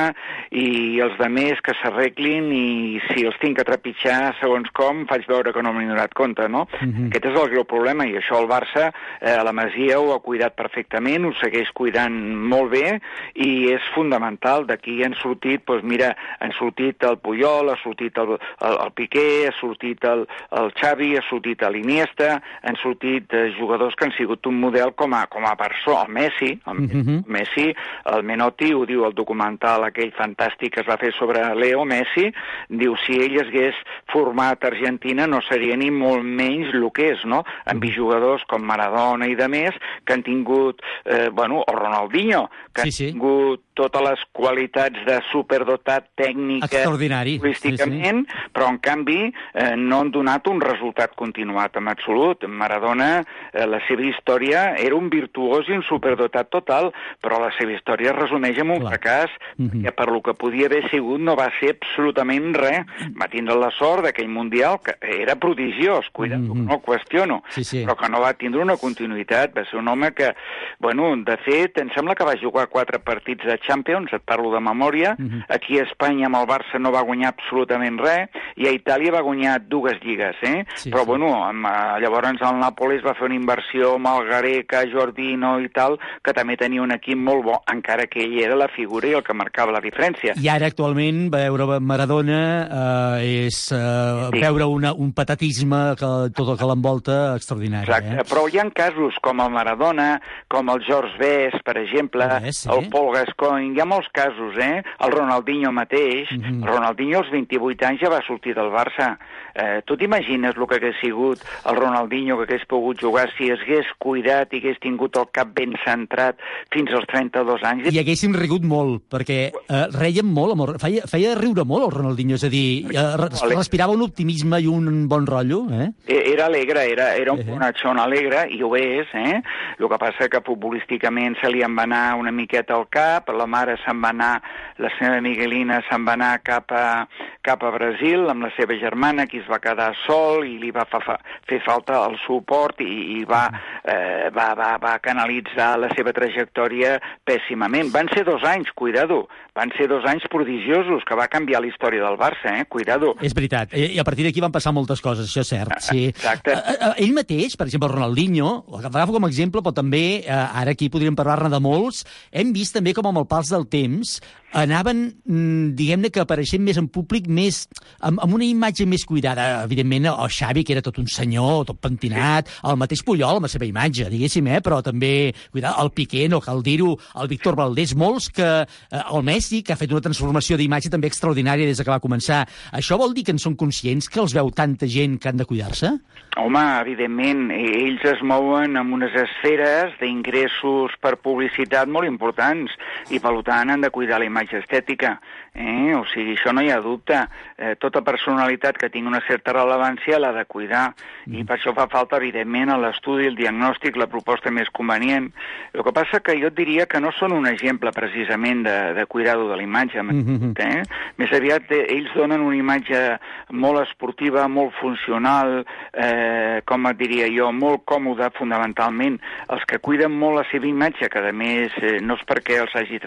i els demés que s'arreglin, i si els tinc que trepitjar segons com, faig veure que no m'he donat compte, no? Mm-hmm. Aquest és el greu problema, i això el Barça, eh, la Masia ho ha cuidat perfectament, ho segueix cuidant molt bé, i és fundamental. D'aquí han sortit, doncs mira, han sortit el Puyol, ha sortit el, el, el Piqué, ha sortit el, el Xavi, ha sortit a l'Iniesta, han sortit eh, jugadors que han sigut un model com a, com a persona. El Messi, el mm-hmm. Messi, el Menotti, ho diu el documental aquell fantàstic que es va fer sobre Leo Messi, diu, si ell hagués format Argentina no seria ni molt menys el que és, no? Amb jugadors com Maradona i de més, que han tingut, eh, bueno, o Ronaldinho, que sí, sí. han tingut totes les qualitats de superdotat tècnica, turísticament, sí, sí. però en canvi eh, no han donat un resultat continuat en absolut. Maradona, eh, la seva història era un virtuós i un superdotat total, però la seva història es resumeix en un Clar. fracàs, mm-hmm. que per lo que podia haver sigut no va ser absolutament res. Va tindre la sort d'aquell Mundial, que era prodigiós, cuida't, mm-hmm. no ho qüestiono, sí, sí. però que no va tindre una continuïtat. Va ser un home que, bueno, de fet, em sembla que va jugar quatre partits de Champions, et parlo de memòria, mm-hmm. aquí a Espanya amb el Barça no va guanyar absolutament res, i a Itàlia va guanyar dues lligues, eh? Sí, però sí. bueno, amb, llavors el Nàpolis va fer una inversió amb el Gareca, Jordino i tal, que també tenia un equip molt bo, encara que ell era la figura i el que marcava la diferència. I ara actualment veure Maradona eh, és eh, sí. veure una, un patatisme que tot el que l'envolta extraordinari. Exacte, eh? però hi ha casos com el Maradona, com el George Best, per exemple, eh, sí. el Paul Gascoigne, hi ha molts casos, eh? El Ronaldinho mateix, mm-hmm. el Ronaldinho als vint-i-vuit anys ja va sortir del Barça. Eh, tu t'imagines el que hagués sigut el Ronaldinho, que hagués pogut jugar si es hagués cuidat i hagués tingut el cap ben centrat fins als trenta-dos anys? I haguéssim rigut molt, perquè eh, reiem molt, amor. Feia, feia riure molt el Ronaldinho, és a dir, eh, respirava un optimisme i un bon rotllo, eh? Era alegre, era, era un bonachón alegre, i ho és, eh? El que passa que futbolísticament se li en va anar una miqueta al cap, la mare se'n va anar, la senyora Miguelina se'n va anar cap a, cap a Brasil amb la seva germana, que es va quedar sol i li va fa, fa, fer falta el suport i, i va, eh, va, va, va canalitzar la seva trajectòria pèssimament. Van ser dos anys, cuidado, van ser dos anys prodigiosos que va canviar la història del Barça, eh? Cuidado. És veritat, i a partir d'aquí van passar moltes coses, això és cert. Sí. Exacte. Ell mateix, per exemple, el Ronaldinho, l'agafo com a exemple, però també, ara aquí podríem parlar-ne de molts, hem vist també com amb el pas del temps anaven, diguem-ne, que apareixent més en públic, més amb, amb una imatge més cuidada. Evidentment, el Xavi, que era tot un senyor, tot pentinat, el mateix Puyol, amb la seva imatge, diguéssim, eh? Però també, cuidado, el Piqué, no cal dir-ho, el Víctor Valdés, molts que... Eh, el Messi, que ha fet una transformació d'imatge també extraordinària des que va començar. Això vol dir que en són conscients, que els veu tanta gent que han de cuidar-se? Home, evidentment, ells es mouen en unes esferes d'ingressos per publicitat molt importants i, per tant, han de cuidar la imatge estètica. Eh? O sigui, això no hi ha dubte. Eh, tota personalitat que tingui una certa rellevància l'ha de cuidar. Mm. I per això fa falta, evidentment, l'estudi, el diagnòstic, la proposta més convenient. El que passa que jo et diria que no són un exemple, precisament, de, de cuidado de la imatge. Mm-hmm. Eh? Més aviat, eh, ells donen una imatge molt esportiva, molt funcional, eh, com et diria jo, molt còmoda, fonamentalment. Els que cuiden molt la seva imatge, que a més eh, no és perquè els hagi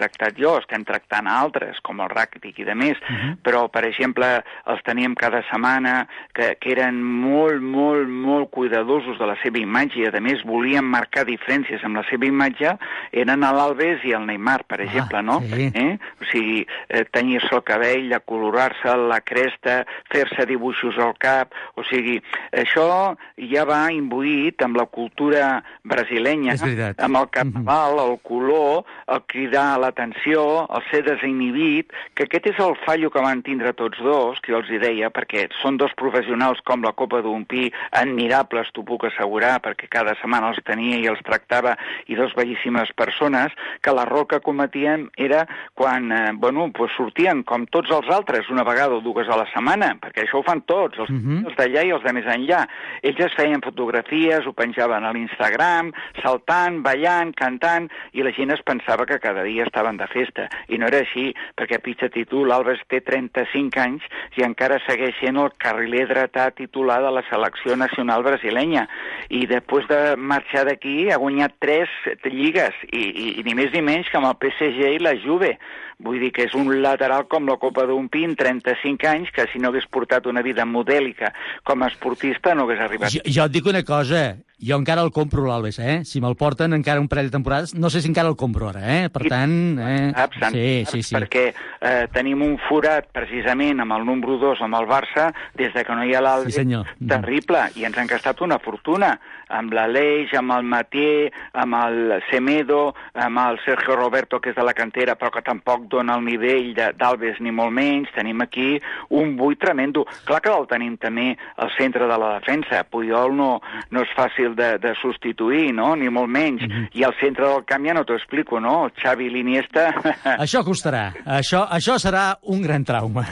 tractat jo, estem tractant altres, com el Rakitic i de més, uh-huh. però, per exemple, els teníem cada setmana, que, que eren molt, molt, molt cuidadosos de la seva imatge i, a més, volien marcar diferències amb la seva imatge, eren l'Alves i el Neymar, per exemple, ah, no? Sí. Eh? O sigui, eh, tenyir-se el cabell, acolorar-se la cresta, fer-se dibuixos al cap, o sigui, això ja va imbuït amb la cultura brasilenya, amb el carnaval, el color, el cridar l'atenció, el ser desinhibit, que aquest és el fallo que van tindre tots dos, que jo els hi deia, perquè són dos professionals com la Copa d'un Pi, admirables, t'ho puc assegurar, perquè cada setmana els tenia i els tractava, i dos bellíssimes persones, que l'error que cometien era quan, eh, bueno, pues sortien com tots els altres, una vegada o dues a la setmana, perquè això ho fan tots, els, uh-huh. els d'allà i els de més enllà. Ells es feien fotografies, ho penjaven a l'Instagram, saltant, ballant, cantant, i la gent es pensava que cada dia estaven de festa. I no era així, perquè pitja-t'hi tu, l'Alves té trenta-cinc anys i encara segueix sent el carriler dretà titular de la selecció nacional brasilenya. I després de marxar d'aquí ha guanyat tres lligues, i, i, i ni més ni menys que amb el P S G i la Juve. Vull dir que és un lateral com la Copa d'un Pi en trenta-cinc anys, que si no hagués portat una vida modèlica com a esportista no hagués arribat. Jo, jo et dic una cosa, jo encara el compro l'Alves, eh? Si me'l porten encara un parell de temporades, no sé si encara el compro ara, eh? Per tant... Eh? Saps, sí, sí, sí. Perquè eh, tenim un forat precisament amb el número dos, amb el Barça, des de que no hi ha l'Alves, sí, terrible, i ens han gastat una fortuna, amb l'Aleix, amb el Matier, amb el Semedo, amb el Sergio Roberto, que és de la cantera, però que tampoc dona el nivell d'Alves ni molt menys. Tenim aquí un buit tremendo. Clar que el tenim també al centre de la defensa. Puyol no, no és fàcil de, de substituir, no? Ni molt menys. Mm-hmm. I al centre del camp ja no t'ho explico, no? Xavi i l'Iniesta... Això costarà. Això, això serà un gran trauma.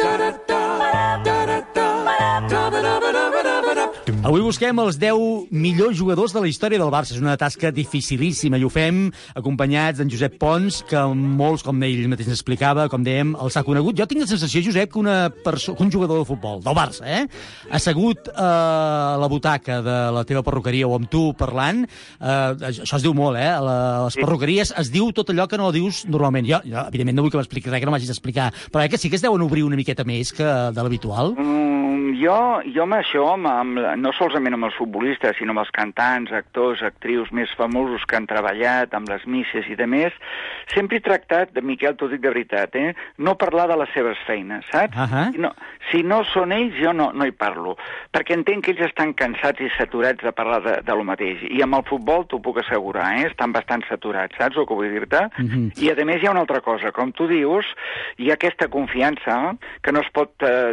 Avui busquem els deu millors jugadors de la història del Barça. És una tasca dificilíssima i ho fem acompanyats d'en Josep Pons, que molts, com ell mateix ens explicava, com dèiem, els ha conegut. Jo tinc la sensació, Josep, que, una perso- que un jugador de futbol del Barça, eh, assegut eh, a la butaca de la teva perruqueria o amb tu parlant, eh, això es diu molt, eh? A les perruqueries es diu tot allò que no dius normalment. Jo, jo evidentment, no vull que m'expliquis res que no m'hagis d'explicar, però eh, que sí que es deuen obrir una miqueta més que de l'habitual. Mm, jo, jo amb això, amb, amb, no solament amb els futbolistes, sinó amb els cantants, actors, actrius més famosos que han treballat, amb les misses i de més, sempre he tractat, de Miquel, t'ho dic de veritat, eh? No parlar de les seves feines, saps? Uh-huh. Si, no, si no són ells, jo no, no hi parlo, perquè entenc que ells estan cansats i saturats de parlar de, de lo mateix. I amb el futbol t'ho puc assegurar, eh? Estan bastant saturats, saps el que vull dir-te? Uh-huh. I a més hi ha una altra cosa, com tu dius, hi ha aquesta confiança que no es pot eh,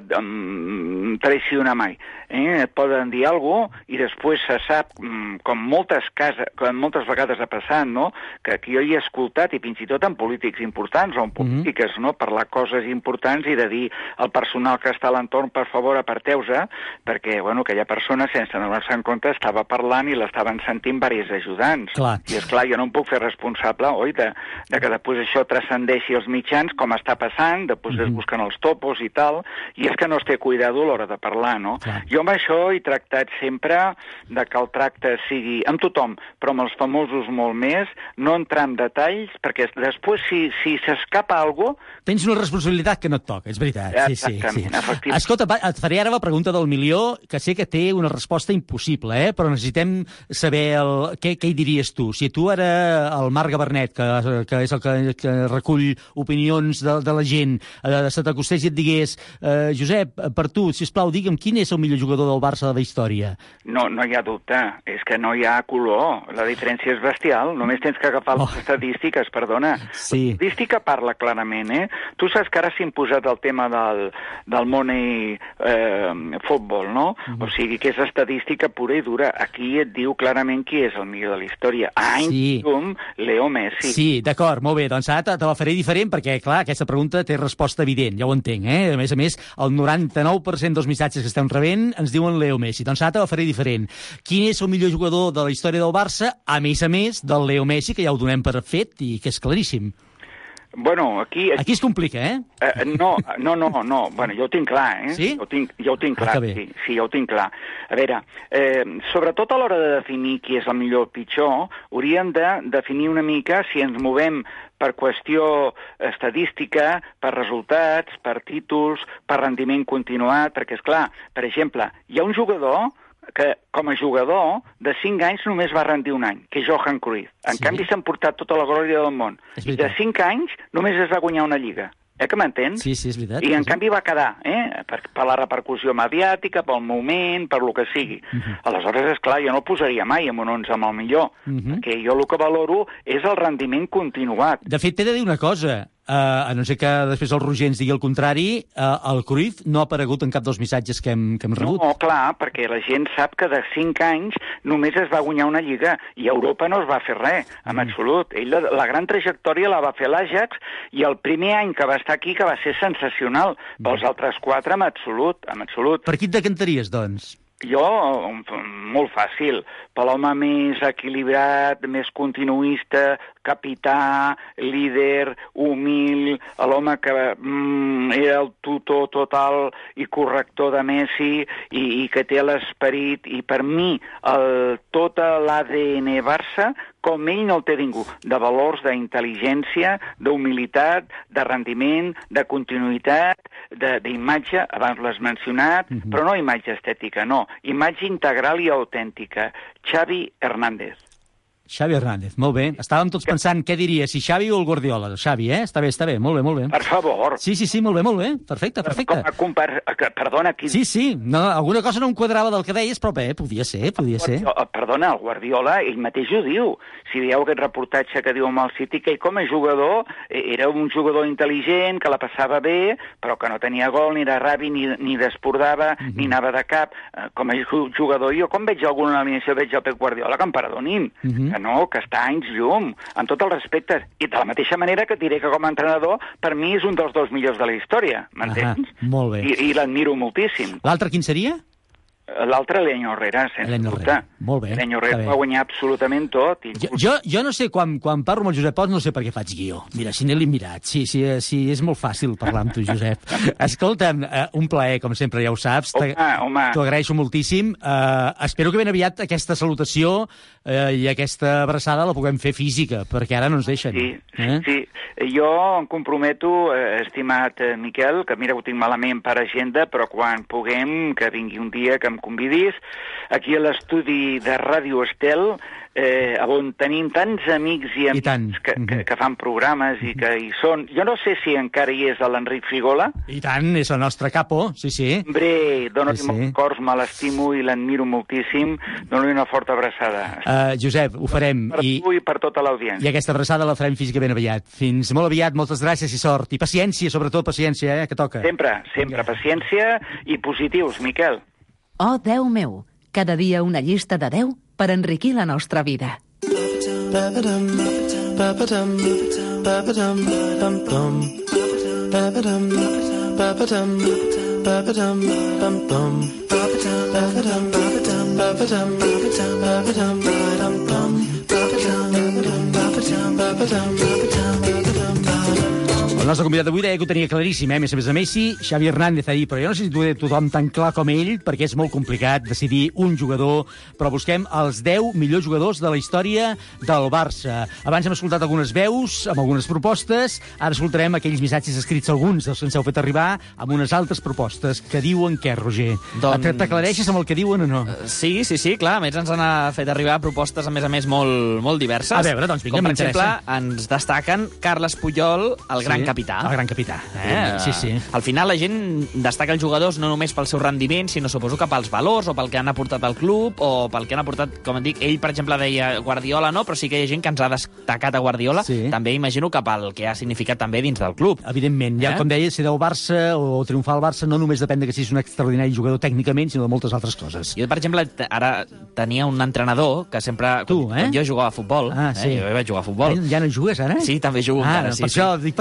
traicionar mai. Eh? Et poden dir alguna cosa i després se sap, com moltes, cases, com moltes vegades ha passat, no? que, que jo hi he escoltat, i fins i tot en polítics importants o en polítiques, mm-hmm. no? parlar coses importants i de dir al personal que està a l'entorn, per favor, aparteu-se, perquè bueno, aquella persona, sense donar-se en compte, estava parlant i l'estaven sentint diversos ajudants. Clar. I, esclar, jo no em puc fer responsable, oi, de, de que després això transcendeixi els mitjans, com està passant, després mm-hmm. es busquen els topos i tal, i és que no es té cuidado a l'hora de parlar, no? Clar. Jo amb això he tractat sempre de que el tracte sigui amb tothom, però amb els famosos molt més, no entrar en detalls, perquè després, si, si s'escapa alguna cosa... Tens una responsabilitat que no et toca, és veritat. Sí, sí, sí. Escolta, et faré ara la pregunta del milió, que sé que té una resposta impossible, eh? Però necessitem saber el... què, què hi diries tu. Si tu ara, el Marc Gabernet, que, que és el que, que recull opinions de, de la gent, eh, se t'acostés i et digués eh, Josep, per tu, sisplau, digue'm quin és el millor jugador del Barça de la història. No, no hi ha dubte. És que no hi ha color. La diferència és bestial. Només tens que agafar les oh. estadístiques, perdona. Sí. L'estadística parla clarament, eh? Tu saps que ara s'ha imposat el tema del, del money eh, futbol, no? Mm-hmm. O sigui, que és estadística pura i dura. Aquí et diu clarament qui és el millor de la història. Any sí. com Leo Messi. Sí, d'acord, molt bé. Doncs ara te, te la faré diferent perquè, clar, aquesta pregunta té resposta evident, ja ho entenc, eh? A més a més, el noranta-nou per cent dels missatges que estem rebent ens diuen Leo Messi. Doncs ara te la faré diferent. Quin és el millor jugador de la història del Barça, a més a més del Leo Messi, que ja ho donem per fet i que és claríssim? Bueno, aquí... Aquí es complica, eh? Uh, no, no, no, no. Bueno, jo ho tinc clar, eh? Sí? Jo ho tinc, jo ho tinc clar, ah, sí, sí, jo ho tinc clar. A veure, eh, sobretot a l'hora de definir qui és el millor o el pitjor, hauríem de definir una mica si ens movem per qüestió estadística, per resultats, per títols, per rendiment continuat, perquè, és clar, per exemple, hi ha un jugador que, com a jugador, de cinc anys només va rendir un any, que és Johan Cruyff. En sí. canvi, s'han portat tota la glòria del món. I de cinc anys només es va guanyar una lliga. Eh que m'entens? Sí, sí, és veritat. I, en sí. canvi, va quedar, eh? Per, per la repercussió mediàtica, pel moment, per lo que sigui. Uh -huh. Aleshores, és clar, jo no el posaria mai en un onze amb el millor, uh -huh. perquè jo el que valoro és el rendiment continuat. De fet, t'he de dir una cosa. Uh, a no ser que després el Roger ens digui el contrari, uh, el Cruyff no ha aparegut en cap dels missatges que hem, que hem rebut. No, clar, perquè la gent sap que de cinc anys només es va guanyar una lliga i a Europa no es va fer res, en mm. absolut. Ell la, la gran trajectòria la va fer l'Ajax i el primer any que va estar aquí que va ser sensacional, pels mm. altres quatre en absolut, en absolut. Per qui et decantaries, doncs? Jo, molt fàcil, per l'home més equilibrat, més continuista, capità, líder, humil, l'home que mm, era el tutor total i corrector de Messi i, i que té l'esperit, i per mi el, tot l'A D N Barça, com ell no el té ningú, de valors, d'intel·ligència, d'humilitat, de rendiment, de continuïtat, d'imatge, abans l'has mencionat, mm-hmm. però no imatge estètica, no, imatge integral i autèntica. Xavi Hernández. Xavi Hernández, molt bé. Estàvem tots pensant què diria, si Xavi o el Guardiola. Xavi, eh? Està bé, està bé, molt bé, molt bé. Per favor. Sí, sí, sí, molt bé, molt bé. Perfecte, perfecte. Com a compar... Perdona, qui... Sí, sí, no, alguna cosa no em quadrava del que deies, però bé, podia ser, podia ser. Perdona, el Guardiola, ell mateix ho diu. Si veieu aquest reportatge que diu amb el City, que ell com a jugador era un jugador intel·ligent, que la passava bé, però que no tenia gol, ni de ràbia, ni, ni desbordava, mm-hmm. ni anava de cap. Com a jugador, jo com veig alguna alineació, veig el Pep Guardiola, que em perdonin. Mm-hmm. Que no, que està anys llum, amb tot el respecte. I de la mateixa manera que diré que com a entrenador, per mi és un dels dos millors de la història, m'entens? Molt bé. I, i l'admiro moltíssim. L'altre quin seria? L'altre, Leño Herrera, sense dubte. Molt bé. Leño Herrera va guanyar absolutament tot. Jo, jo, jo no sé, quan, quan parlo amb el Josep Pons, no sé per què faig guió. Mira, si n'he mirat. Sí, sí, sí, és molt fàcil parlar amb tu, Josep. Escolta'm, uh, un plaer, com sempre, ja ho saps. Home, home. T'ho agraeixo moltíssim. Uh, espero que ben aviat aquesta salutació uh, i aquesta abraçada la puguem fer física, perquè ara no ens deixen. Sí, eh? sí, sí. Jo em comprometo, eh, estimat eh, Miquel, que mira, ho tinc malament per agenda, però quan puguem, que vingui un dia que em convidis, aquí a l'estudi de Ràdio Estel, eh, on tenim tants amics i amics I que, que, que fan programes i que hi són. Jo no sé si encara hi és l'Enric Figola. I tant, és el nostre capo, sí, sí. Hombre, dona-li sí, sí. molts cors, me l'estimo i l'admiro moltíssim. Dona-li una forta abraçada. Uh, Josep, ho farem. Per I, tu i per tota l'audiència. I aquesta abraçada la farem física ben aviat. Fins molt aviat, moltes gràcies i sort. I paciència, sobretot paciència, eh, que toca. Sempre, sempre. Paciència i positius, Miquel. Oh, Déu meu, cada dia una llista de deu per enriquir la nostra vida. El nostre convidat d'avui deia que ho tenia claríssim, eh? Més a més a Messi, Xavi Hernández ahir, però jo no sé si ho té tothom tan clar com ell, perquè és molt complicat decidir un jugador, però busquem els deu millors jugadors de la història del Barça. Abans hem escoltat algunes veus, amb algunes propostes, ara escoltarem aquells missatges escrits, alguns dels que ens heu fet arribar, amb unes altres propostes. Que diuen què, Roger? Doncs... T'aclareixes amb el que diuen o no? Uh, sí, sí, sí, clar. A més, ens han fet arribar propostes, a més a més, molt, molt diverses. A veure, doncs vinga, com, per m'interessa. exemple, ens destaquen Carles Puyol, el sí. gran capità. El gran capità. Eh? Sí, sí. Al final la gent destaca els jugadors no només pel seu rendiment, sinó suposo que pels valors o pel que han aportat al club o pel que han aportat, com et dic, ell, per exemple, deia Guardiola no, però sí que hi ha gent que ens ha destacat a Guardiola, sí. També imagino que pel que ha significat també dins del club. Evidentment, ja eh? com deia, ser del Barça o triomfar al Barça no només depèn de que siguis un extraordinari jugador tècnicament, sinó de moltes altres coses. Jo, per exemple, ara tenia un entrenador que sempre... Tu, eh? Quan jo jugava a futbol, ah, sí. eh? Jo vaig jugar a futbol. Ja no jugues, ara? Sí, també jugo ah, encara. No, sí, per sí. això dic perquè minimitzo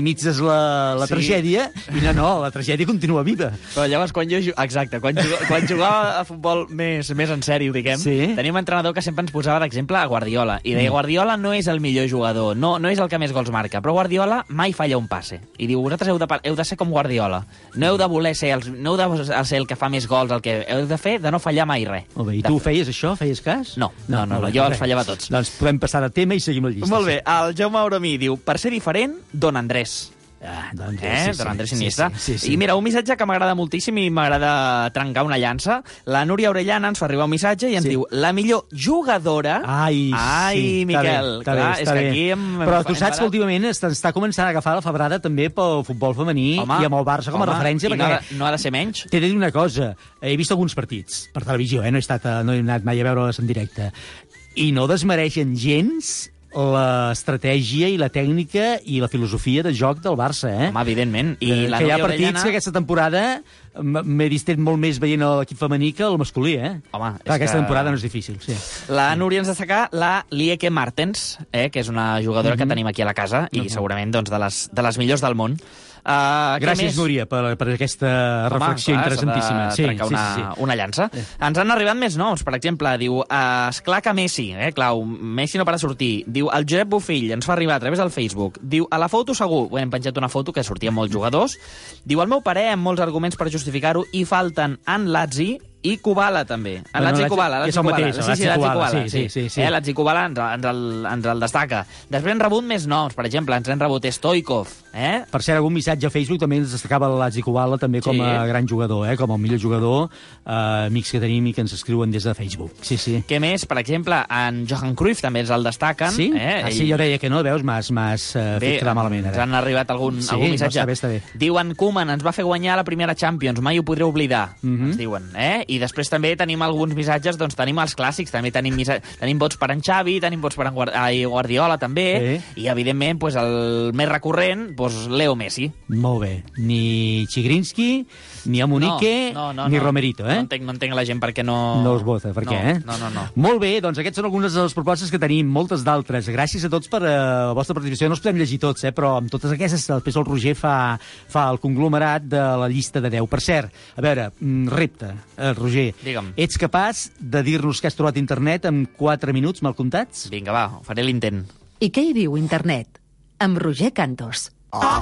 minimitzes la, la Sí. tragèdia, i no, no, la tragèdia continua viva. Però llavors, quan jo... Exacte, quan, jugava, quan jugava a futbol més, més en sèrio, diguem, Sí. teníem un entrenador que sempre ens posava d'exemple a Guardiola. I deia, Mm. Guardiola no és el millor jugador, no, no és el que més gols marca, però Guardiola mai falla un passe. I diu, vosaltres heu de, heu de ser com Guardiola. No heu de voler ser, els, no heu de ser el que fa més gols, el que heu de fer de no fallar mai res. Molt bé, i tu feies això? Feies cas? No, no, no, molt no bé, jo res. els fallava tots. Doncs podem passar de tema i seguim la llista. Molt bé, el Jaume Auromí diu, per ser diferent, Don Andrés. Ah, Don Andrés, eh? sí, Don Andrés sí, Iniesta. sí, sí, sí. I mira, un missatge que m'agrada moltíssim i m'agrada trencar una llança. La Núria Orellana ens fa arribar un missatge i ens Sí. diu, la millor jugadora... Ai, Ai, sí, Miquel, està bé, clar, està és bé, que està aquí bé. hem... Però hem- tu hem saps que parat. últimament està, està començant a agafar la febrada també pel futbol femení Home, i amb el Barça com a home, referència, i no perquè... ha de- no ha de ser menys. T'he de dir una cosa, he vist alguns partits per televisió, eh? no, he estat, a- no he anat mai a veure'ls en directe, i no desmereixen gens l'estratègia i la tècnica i la filosofia de joc del Barça, eh? Home, evidentment. I Eh, la que hi ha Núria partits Orellana- que aquesta temporada m- m'he distret molt més veient l'equip femení que el masculí, eh? Home, és Clar, aquesta que- temporada no és difícil, sí. La Núria ens destaca la Lieke Martens, eh, que és una jugadora Mhm. que tenim aquí a la casa i Mhm. segurament doncs, de, les, de les millors del món. Uh, Gràcies, Núria, per, per aquesta reflexió Home, clar, interessantíssima. s'ha de Sí, trencar sí, una, sí, sí. una llança. Ens han arribat més noms, per exemple, diu, uh, esclar que Messi, eh, clau, Messi no para de sortir. Diu, el Josep Bofill ens fa arribar a través del Facebook. Diu, a la foto segur, bé, hem penjat una foto que sortien molts jugadors. Diu, al meu parer, amb molts arguments per justificar-ho, i falten en Lazzi i Kubala, també. En Bueno, Lazzi i Lazzi- Kubala. és Lazzi el Kubala. mateix, el Sí, sí, Lazzi Lazzi Kubala, Kubala. sí, sí, sí, sí. Eh, Lazzi Kubala ens, ens, el, ens el destaca. Després hem rebut més noms, per exemple, ens hem rebut Stoikov, eh? Per cert, algun missatge a Facebook també ens destacava el Lazzi Kubala també com a Sí. gran jugador, eh? com el millor jugador, eh, amics que tenim i que ens escriuen des de Facebook. Sí, sí. Què més? Per exemple, en Johan Cruyff també ens el destaquen. Sí? Eh? Ah, sí, jo deia que no, veus, m'has m'has, eh, fet quedar malament. ens Ara. han arribat algun, Sí, algun no, missatge. està bé, està bé. Diuen, Koeman ens va fer guanyar la primera Champions, mai ho podré oblidar, Mhm. ens diuen. Eh? I després també tenim alguns missatges, doncs tenim els clàssics, també tenim, missa... tenim vots per en Xavi, tenim vots per en Guard... ai, Guardiola també, i evidentment doncs, el més recurrent, doncs, Leo Messi. Molt bé. Ni Chigrinsky, ni Amunique, no, no, no, ni no. Romerito, eh? No entenc, no entenc la gent perquè no... No us vota, per no, què, eh? No, no, no. Molt bé, doncs aquestes són algunes de les propostes que tenim, moltes d'altres. Gràcies a tots per eh, la vostra participació. No els podem llegir tots, eh, però amb totes aquestes després el Roger fa, fa el conglomerat de la llista de deu. Per cert, a veure, mm, repte, eh, Roger. Digue'm. Ets capaç de dir-nos què has trobat a internet en quatre minuts mal comptats? Vinga, va, faré l'intent. I què hi diu internet? Amb Roger Cantos.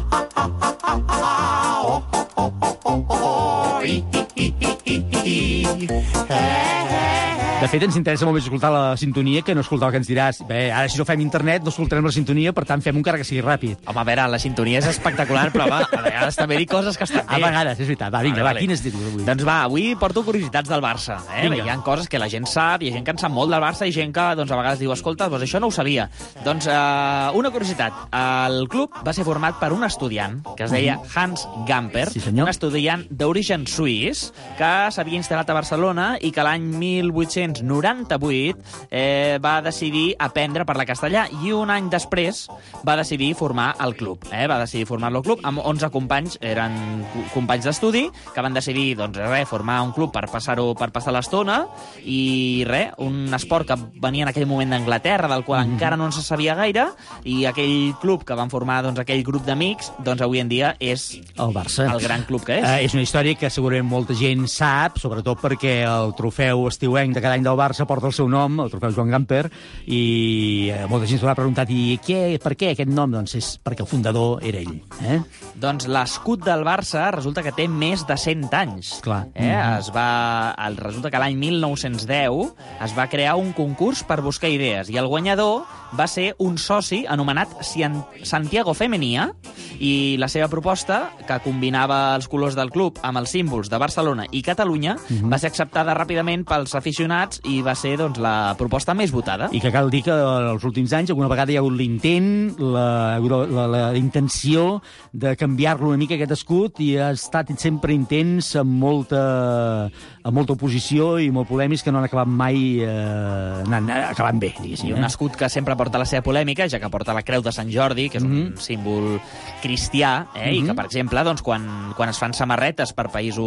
De fet, ens interessa molt més escoltar la sintonia que no escoltar el que ens diràs. Bé, ara si no fem internet no escoltarem la sintonia, per tant fem un encara que sigui ràpid. Home, a veure, la sintonia és espectacular, però va, a vegades també dic coses que estan bé. A vegades, és veritat. Va, vinga, va, quines dius avui? Doncs va, avui porto curiositats del Barça. Eh? Vinga. Hi ha coses que la gent sap, hi ha gent que en sap molt del Barça i gent que doncs, a vegades diu, escolta, doncs això no ho sabia. Doncs eh, una curiositat. El club va ser format per un estudiant que es deia Hans Gamper, Sí, senyor. un estudiant d'origen suís que s'havia instal·lat a Barcelona i que l'any mil vuit-cents noranta-vuit eh, va decidir aprendre a parlar castellà i un any després va decidir formar el club. Eh? Va decidir formar-lo al club amb onze companys, eren co- companys d'estudi, que van decidir doncs, res, formar un club per passar-ho per passar l'estona i res, un esport que venia en aquell moment d'Anglaterra, del qual Mhm. encara no se sabia gaire, i aquell club que van formar doncs, aquell grup d'amics, doncs avui en dia és el Barça. el gran club que és. Eh, és una història que segurament molta gent sap, sobretot perquè el trofeu estiuenc de cada any del Barça porta el seu nom, el trofeu Joan Gamper, i eh, molta gent s'ho ha preguntat, i què, per què aquest nom? Doncs és perquè el fundador era ell. Eh? Doncs l'escut del Barça resulta que té més de cent anys. Clar. Eh? Mhm. Es va, el, resulta que l'any mil nou-cents deu es va crear un concurs per buscar idees i el guanyador va ser un soci anomenat Cian- Santiago Femenia i la seva proposta, que combinava els colors del club amb els símbols de Barcelona i Catalunya, Mhm. va ser acceptada ràpidament pels aficionats i va ser doncs, la proposta més votada. I que cal dir que els últims anys alguna vegada hi ha hagut l'intent, la, la, la, la intenció de canviar-lo una mica aquest escut, i ha estat sempre intents amb molta, amb molta oposició i molt polèmics que no han acabat mai eh, anant, acabant bé, diguéssim. Sí, un escut que sempre porta la seva polèmica, ja que porta la creu de Sant Jordi, que és un Mhm. símbol cristià, eh? I Mhm. que, per exemple, doncs, quan, quan es fan samarretes per països àrabs,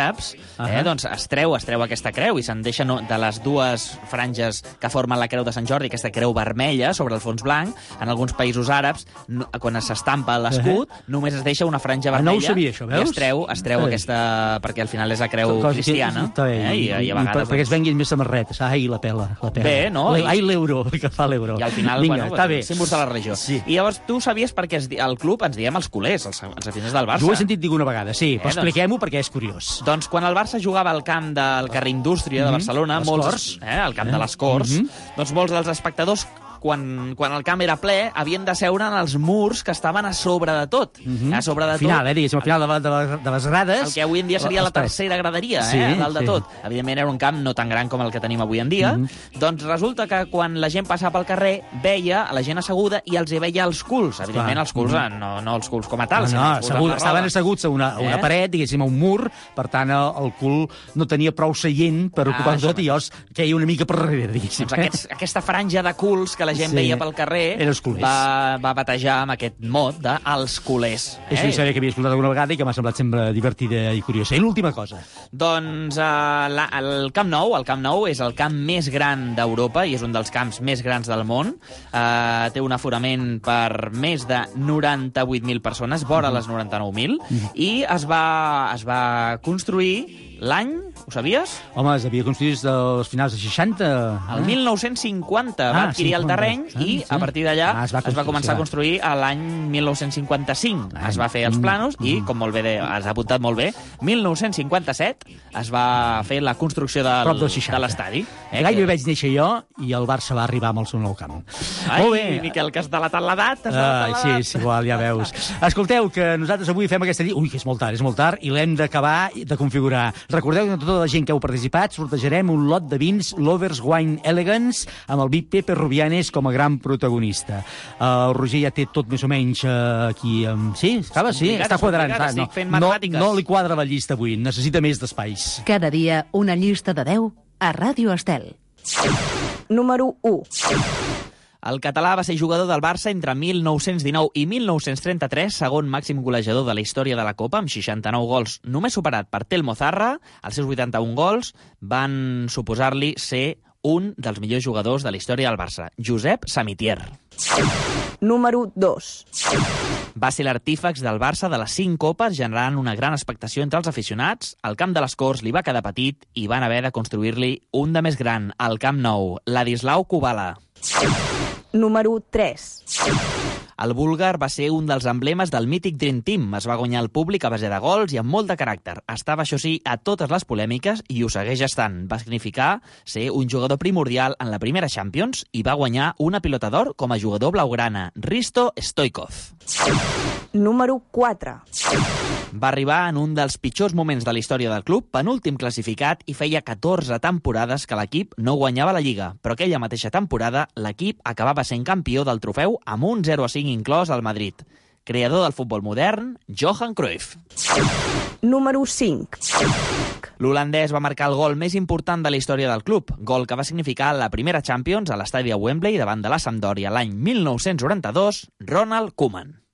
àrabs, uh -huh. eh, doncs es treu, es treu aquesta creu i se'n deixa no, de les dues franges que formen la creu de Sant Jordi, aquesta creu vermella sobre el fons blanc. En alguns països àrabs, no, quan s'estampa l'escut, uh -huh. només es deixa una franja vermella. Ah, no ho sabia, això, veus? I es treu, es treu aquesta... perquè al final és la creu Cosa cristiana. Que, eh, i, i, i a vegades... perquè es venguin més samarretes. Ai, la pela, la pela. Bé, no? Ai, l'euro, que fa l'euro. I al final, Vinga, bueno, està bé. símbols de la religió. Sí. I llavors tu sabies perquè es, el club ens diem els culers, els, els aficionats del Barça. Jo ho he sentit dir una vegada, sí, però eh, expliquem-ho perquè és curiós. Doncs quan el Barça jugava al camp del carrer Indústria de Barcelona, les molts, Corts. eh, al camp eh? de les Corts, mm -hmm. doncs molts dels espectadors quan, quan el camp era ple, havien de seure en els murs que estaven a sobre de tot. Mm -hmm. A sobre de al final, tot. eh, diguéssim, al final de, de, de les grades... El que avui en dia seria la tercera graderia, sí, eh, a dalt de sí. tot. Evidentment era un camp no tan gran com el que tenim avui en dia. Mm -hmm. Doncs resulta que quan la gent passava pel carrer, veia a la gent asseguda i els hi veia els culs. Evidentment els culs, mm -hmm. no, no els culs com a tal, no, sinó no, els culs assegut, amb la estaven roba. asseguts a una, a una eh? paret, diguéssim, a un mur, per tant, el, el cul no tenia prou seient per ocupar Ah, tot i llavors queia una mica per darrere, diguéssim. Doncs aquests, aquesta franja de culs que la gent Sí. veia pel carrer va, va batejar amb aquest mot de els culers. Eh? Això ja sabia que havia escoltat alguna vegada i que m'ha semblat sempre divertida i curiosa. I l'última cosa? Doncs uh, la, el Camp Nou, el Camp Nou és el camp més gran d'Europa i és un dels camps més grans del món. Uh, té un aforament per més de noranta-vuit mil persones, vora les noranta-nou mil, i es va, es va construir l'any, ho sabies? Home, es devia construir des dels finals de seixanta. El mil nou-cents cinquanta va Ah, adquirir el terreny ah, i sí. a partir d'allà Ah, es va es va construir, començar sí, a va. construir a l'any mil nou-cents cinquanta-cinc. Ah, Es va fer els planos mm, i, com molt bé de, has apuntat molt bé, mil nou-cents cinquanta-set es va fer la construcció del, Prop dels seixanta. de l'estadi. Eh, Gairebé vaig néixer jo i el Barça va arribar amb el seu nou camp. Ai, Molt bé. Miquel, que has delatat l'edat. has Ai, delatat sí, l'edat. és igual, ja veus. Escolteu, que nosaltres avui fem aquesta llei... Ui, que és molt tard, és molt tard, i l'hem d'acabar de configurar. Recordeu que tota la gent que heu participat sortejarem un lot de vins Lovers Wine Elegance amb el vi Pepe Rubianes com a gran protagonista. Uh, el Roger ja té tot més o menys uh, aquí... Um, sí, acaba, sí, Complicat, està quadrant. complicat, Està, no, estic fent no, matemàtiques. no li quadra la llista avui, necessita més d'espais. Cada dia una llista de deu a Ràdio Estel. Número u. El català va ser jugador del Barça entre mil nou-cents dinou i mil nou-cents trenta-tres, segon màxim golejador de la història de la Copa, amb seixanta-nou gols, només superat per Telmo Zarra. Els seus vuitanta-un gols van suposar-li ser un dels millors jugadors de la història del Barça, Josep Samitier. Número dos. Va ser l'artífex del Barça de les cinc copes, generant una gran expectació entre els aficionats. El camp de les Corts li va quedar petit i van haver de construir-li un de més gran, al Camp Nou, Ladislau Kubala. Número tres. El búlgar va ser un dels emblemes del mític Dream Team. Es va guanyar el públic a base de gols i amb molt de caràcter. Estava, això sí, a totes les polèmiques i ho segueix estant. Va significar ser un jugador primordial en la primera Champions i va guanyar una pilota d'or com a jugador blaugrana, Risto Stoikov. Número quatre. Va arribar en un dels pitjors moments de la història del club, penúltim classificat, i feia catorze temporades que l'equip no guanyava la Lliga. Però aquella mateixa temporada l'equip acabava sent campió del trofeu amb un zero a cinc inclòs al Madrid. Creador del futbol modern, Johan Cruyff. Número cinc. L'holandès va marcar el gol més important de la història del club, gol que va significar la primera Champions a l'estadi de Wembley davant de la Sampdoria l'any mil nou-cents noranta-dos, Ronald Koeman.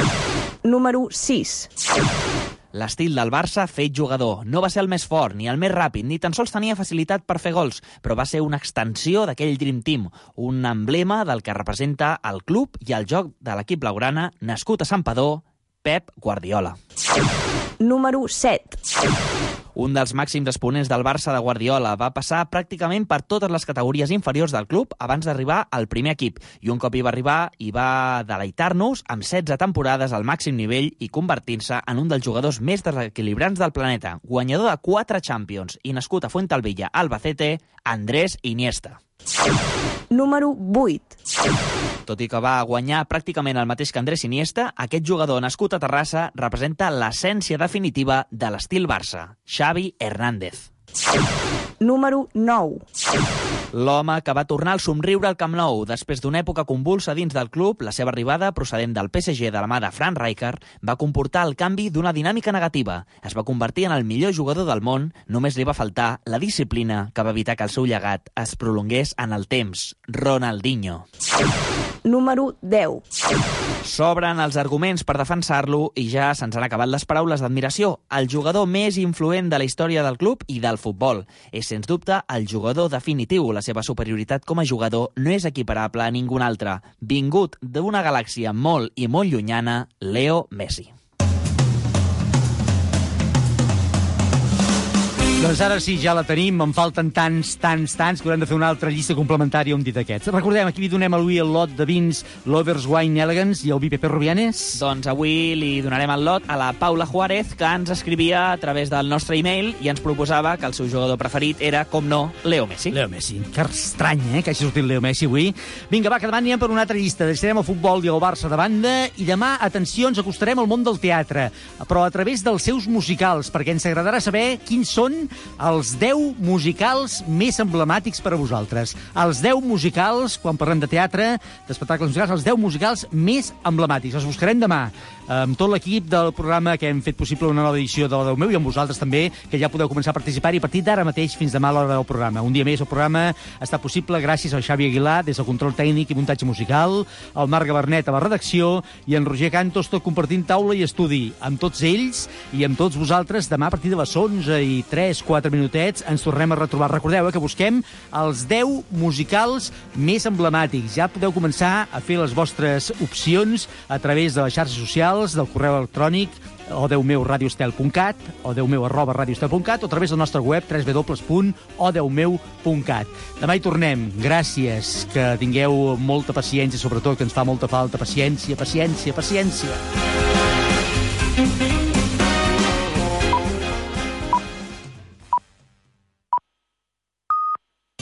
Número sis. L'estil del Barça fet jugador. No va ser el més fort, ni el més ràpid, ni tan sols tenia facilitat per fer gols, però va ser una extensió d'aquell Dream Team, un emblema del que representa el club i el joc de l'equip blaugrana, nascut a Santpedor, Pep Guardiola. Número set. Un dels màxims exponents del Barça de Guardiola, va passar pràcticament per totes les categories inferiors del club abans d'arribar al primer equip. I un cop hi va arribar, hi va deleitar-nos amb setze temporades al màxim nivell i convertint-se en un dels jugadors més desequilibrants del planeta. Guanyador de quatre Champions i nascut a Fuentalvilla, Albacete, Andrés Iniesta. Número vuit. Tot i que va guanyar pràcticament el mateix que Andrés Iniesta, aquest jugador nascut a Terrassa representa l'essència definitiva de l'estil Barça, Xavi Hernández. Número nou. L'home que va tornar al somriure al Camp Nou. Després d'una època convulsa dins del club, la seva arribada, procedent del P S G de la mà de Frank Rijkaard, va comportar el canvi d'una dinàmica negativa. Es va convertir en el millor jugador del món, només li va faltar la disciplina que va evitar que el seu llegat es prolongués en el temps. Ronaldinho. Número deu. S'obren els arguments per defensar-lo i ja se'ns han acabat les paraules d'admiració. El jugador més influent de la història del club i del futbol. És, sens dubte, el jugador definitiu. La seva superioritat com a jugador no és equiparable a ningú altre. Vingut d'una galàxia molt i molt llunyana, Leo Messi. Doncs ara sí, ja la tenim, en falten tants, tants, tants, que haurem de fer una altra llista complementària, un dit aquests. Recordem, aquí li donem a l'Ui el lot de vins Lovers Wine Elegance i el vi Pepe Rubianes. Doncs avui li donarem el lot a la Paula Juárez, que ens escrivia a través del nostre e-mail i ens proposava que el seu jugador preferit era, com no, Leo Messi. Leo Messi. Que estrany, eh, que hagi sortit Leo Messi avui. Vinga, va, que demà anirem per una altra llista. Deixarem el futbol i el Barça de banda i demà, atenció, ens acostarem al món del teatre, però a través dels seus musicals, perquè ens agradarà saber quins són els deu musicals més emblemàtics per a vosaltres. Els deu musicals, quan parlem de teatre, d'espectacles musicals, els deu musicals més emblemàtics. Els buscarem demà amb tot l'equip del programa que hem fet possible una nova edició de la Déu meu i amb vosaltres també, que ja podeu començar a participar-hi a partir d'ara mateix fins demà a l'hora del programa. Un dia més el programa està possible gràcies al Xavi Aguilar des del control tècnic i muntatge musical, al Marc Gabernet a la redacció i en Roger Cantos, tot compartint taula i estudi. Amb tots ells i amb tots vosaltres demà a partir de les onze i tres quatre minutets ens tornem a retrobar. Recordeu eh, que busquem els deu musicals més emblemàtics. Ja podeu començar a fer les vostres opcions a través de les xarxes socials, del correu electrònic o deu meu radiostel punt cat o deu meu arroba radiostel punt cat o a través del nostre web w w w punt o deu meu punt cat. Demà hi tornem. Gràcies, que tingueu molta paciència, sobretot que ens fa molta falta paciència, paciència, paciència.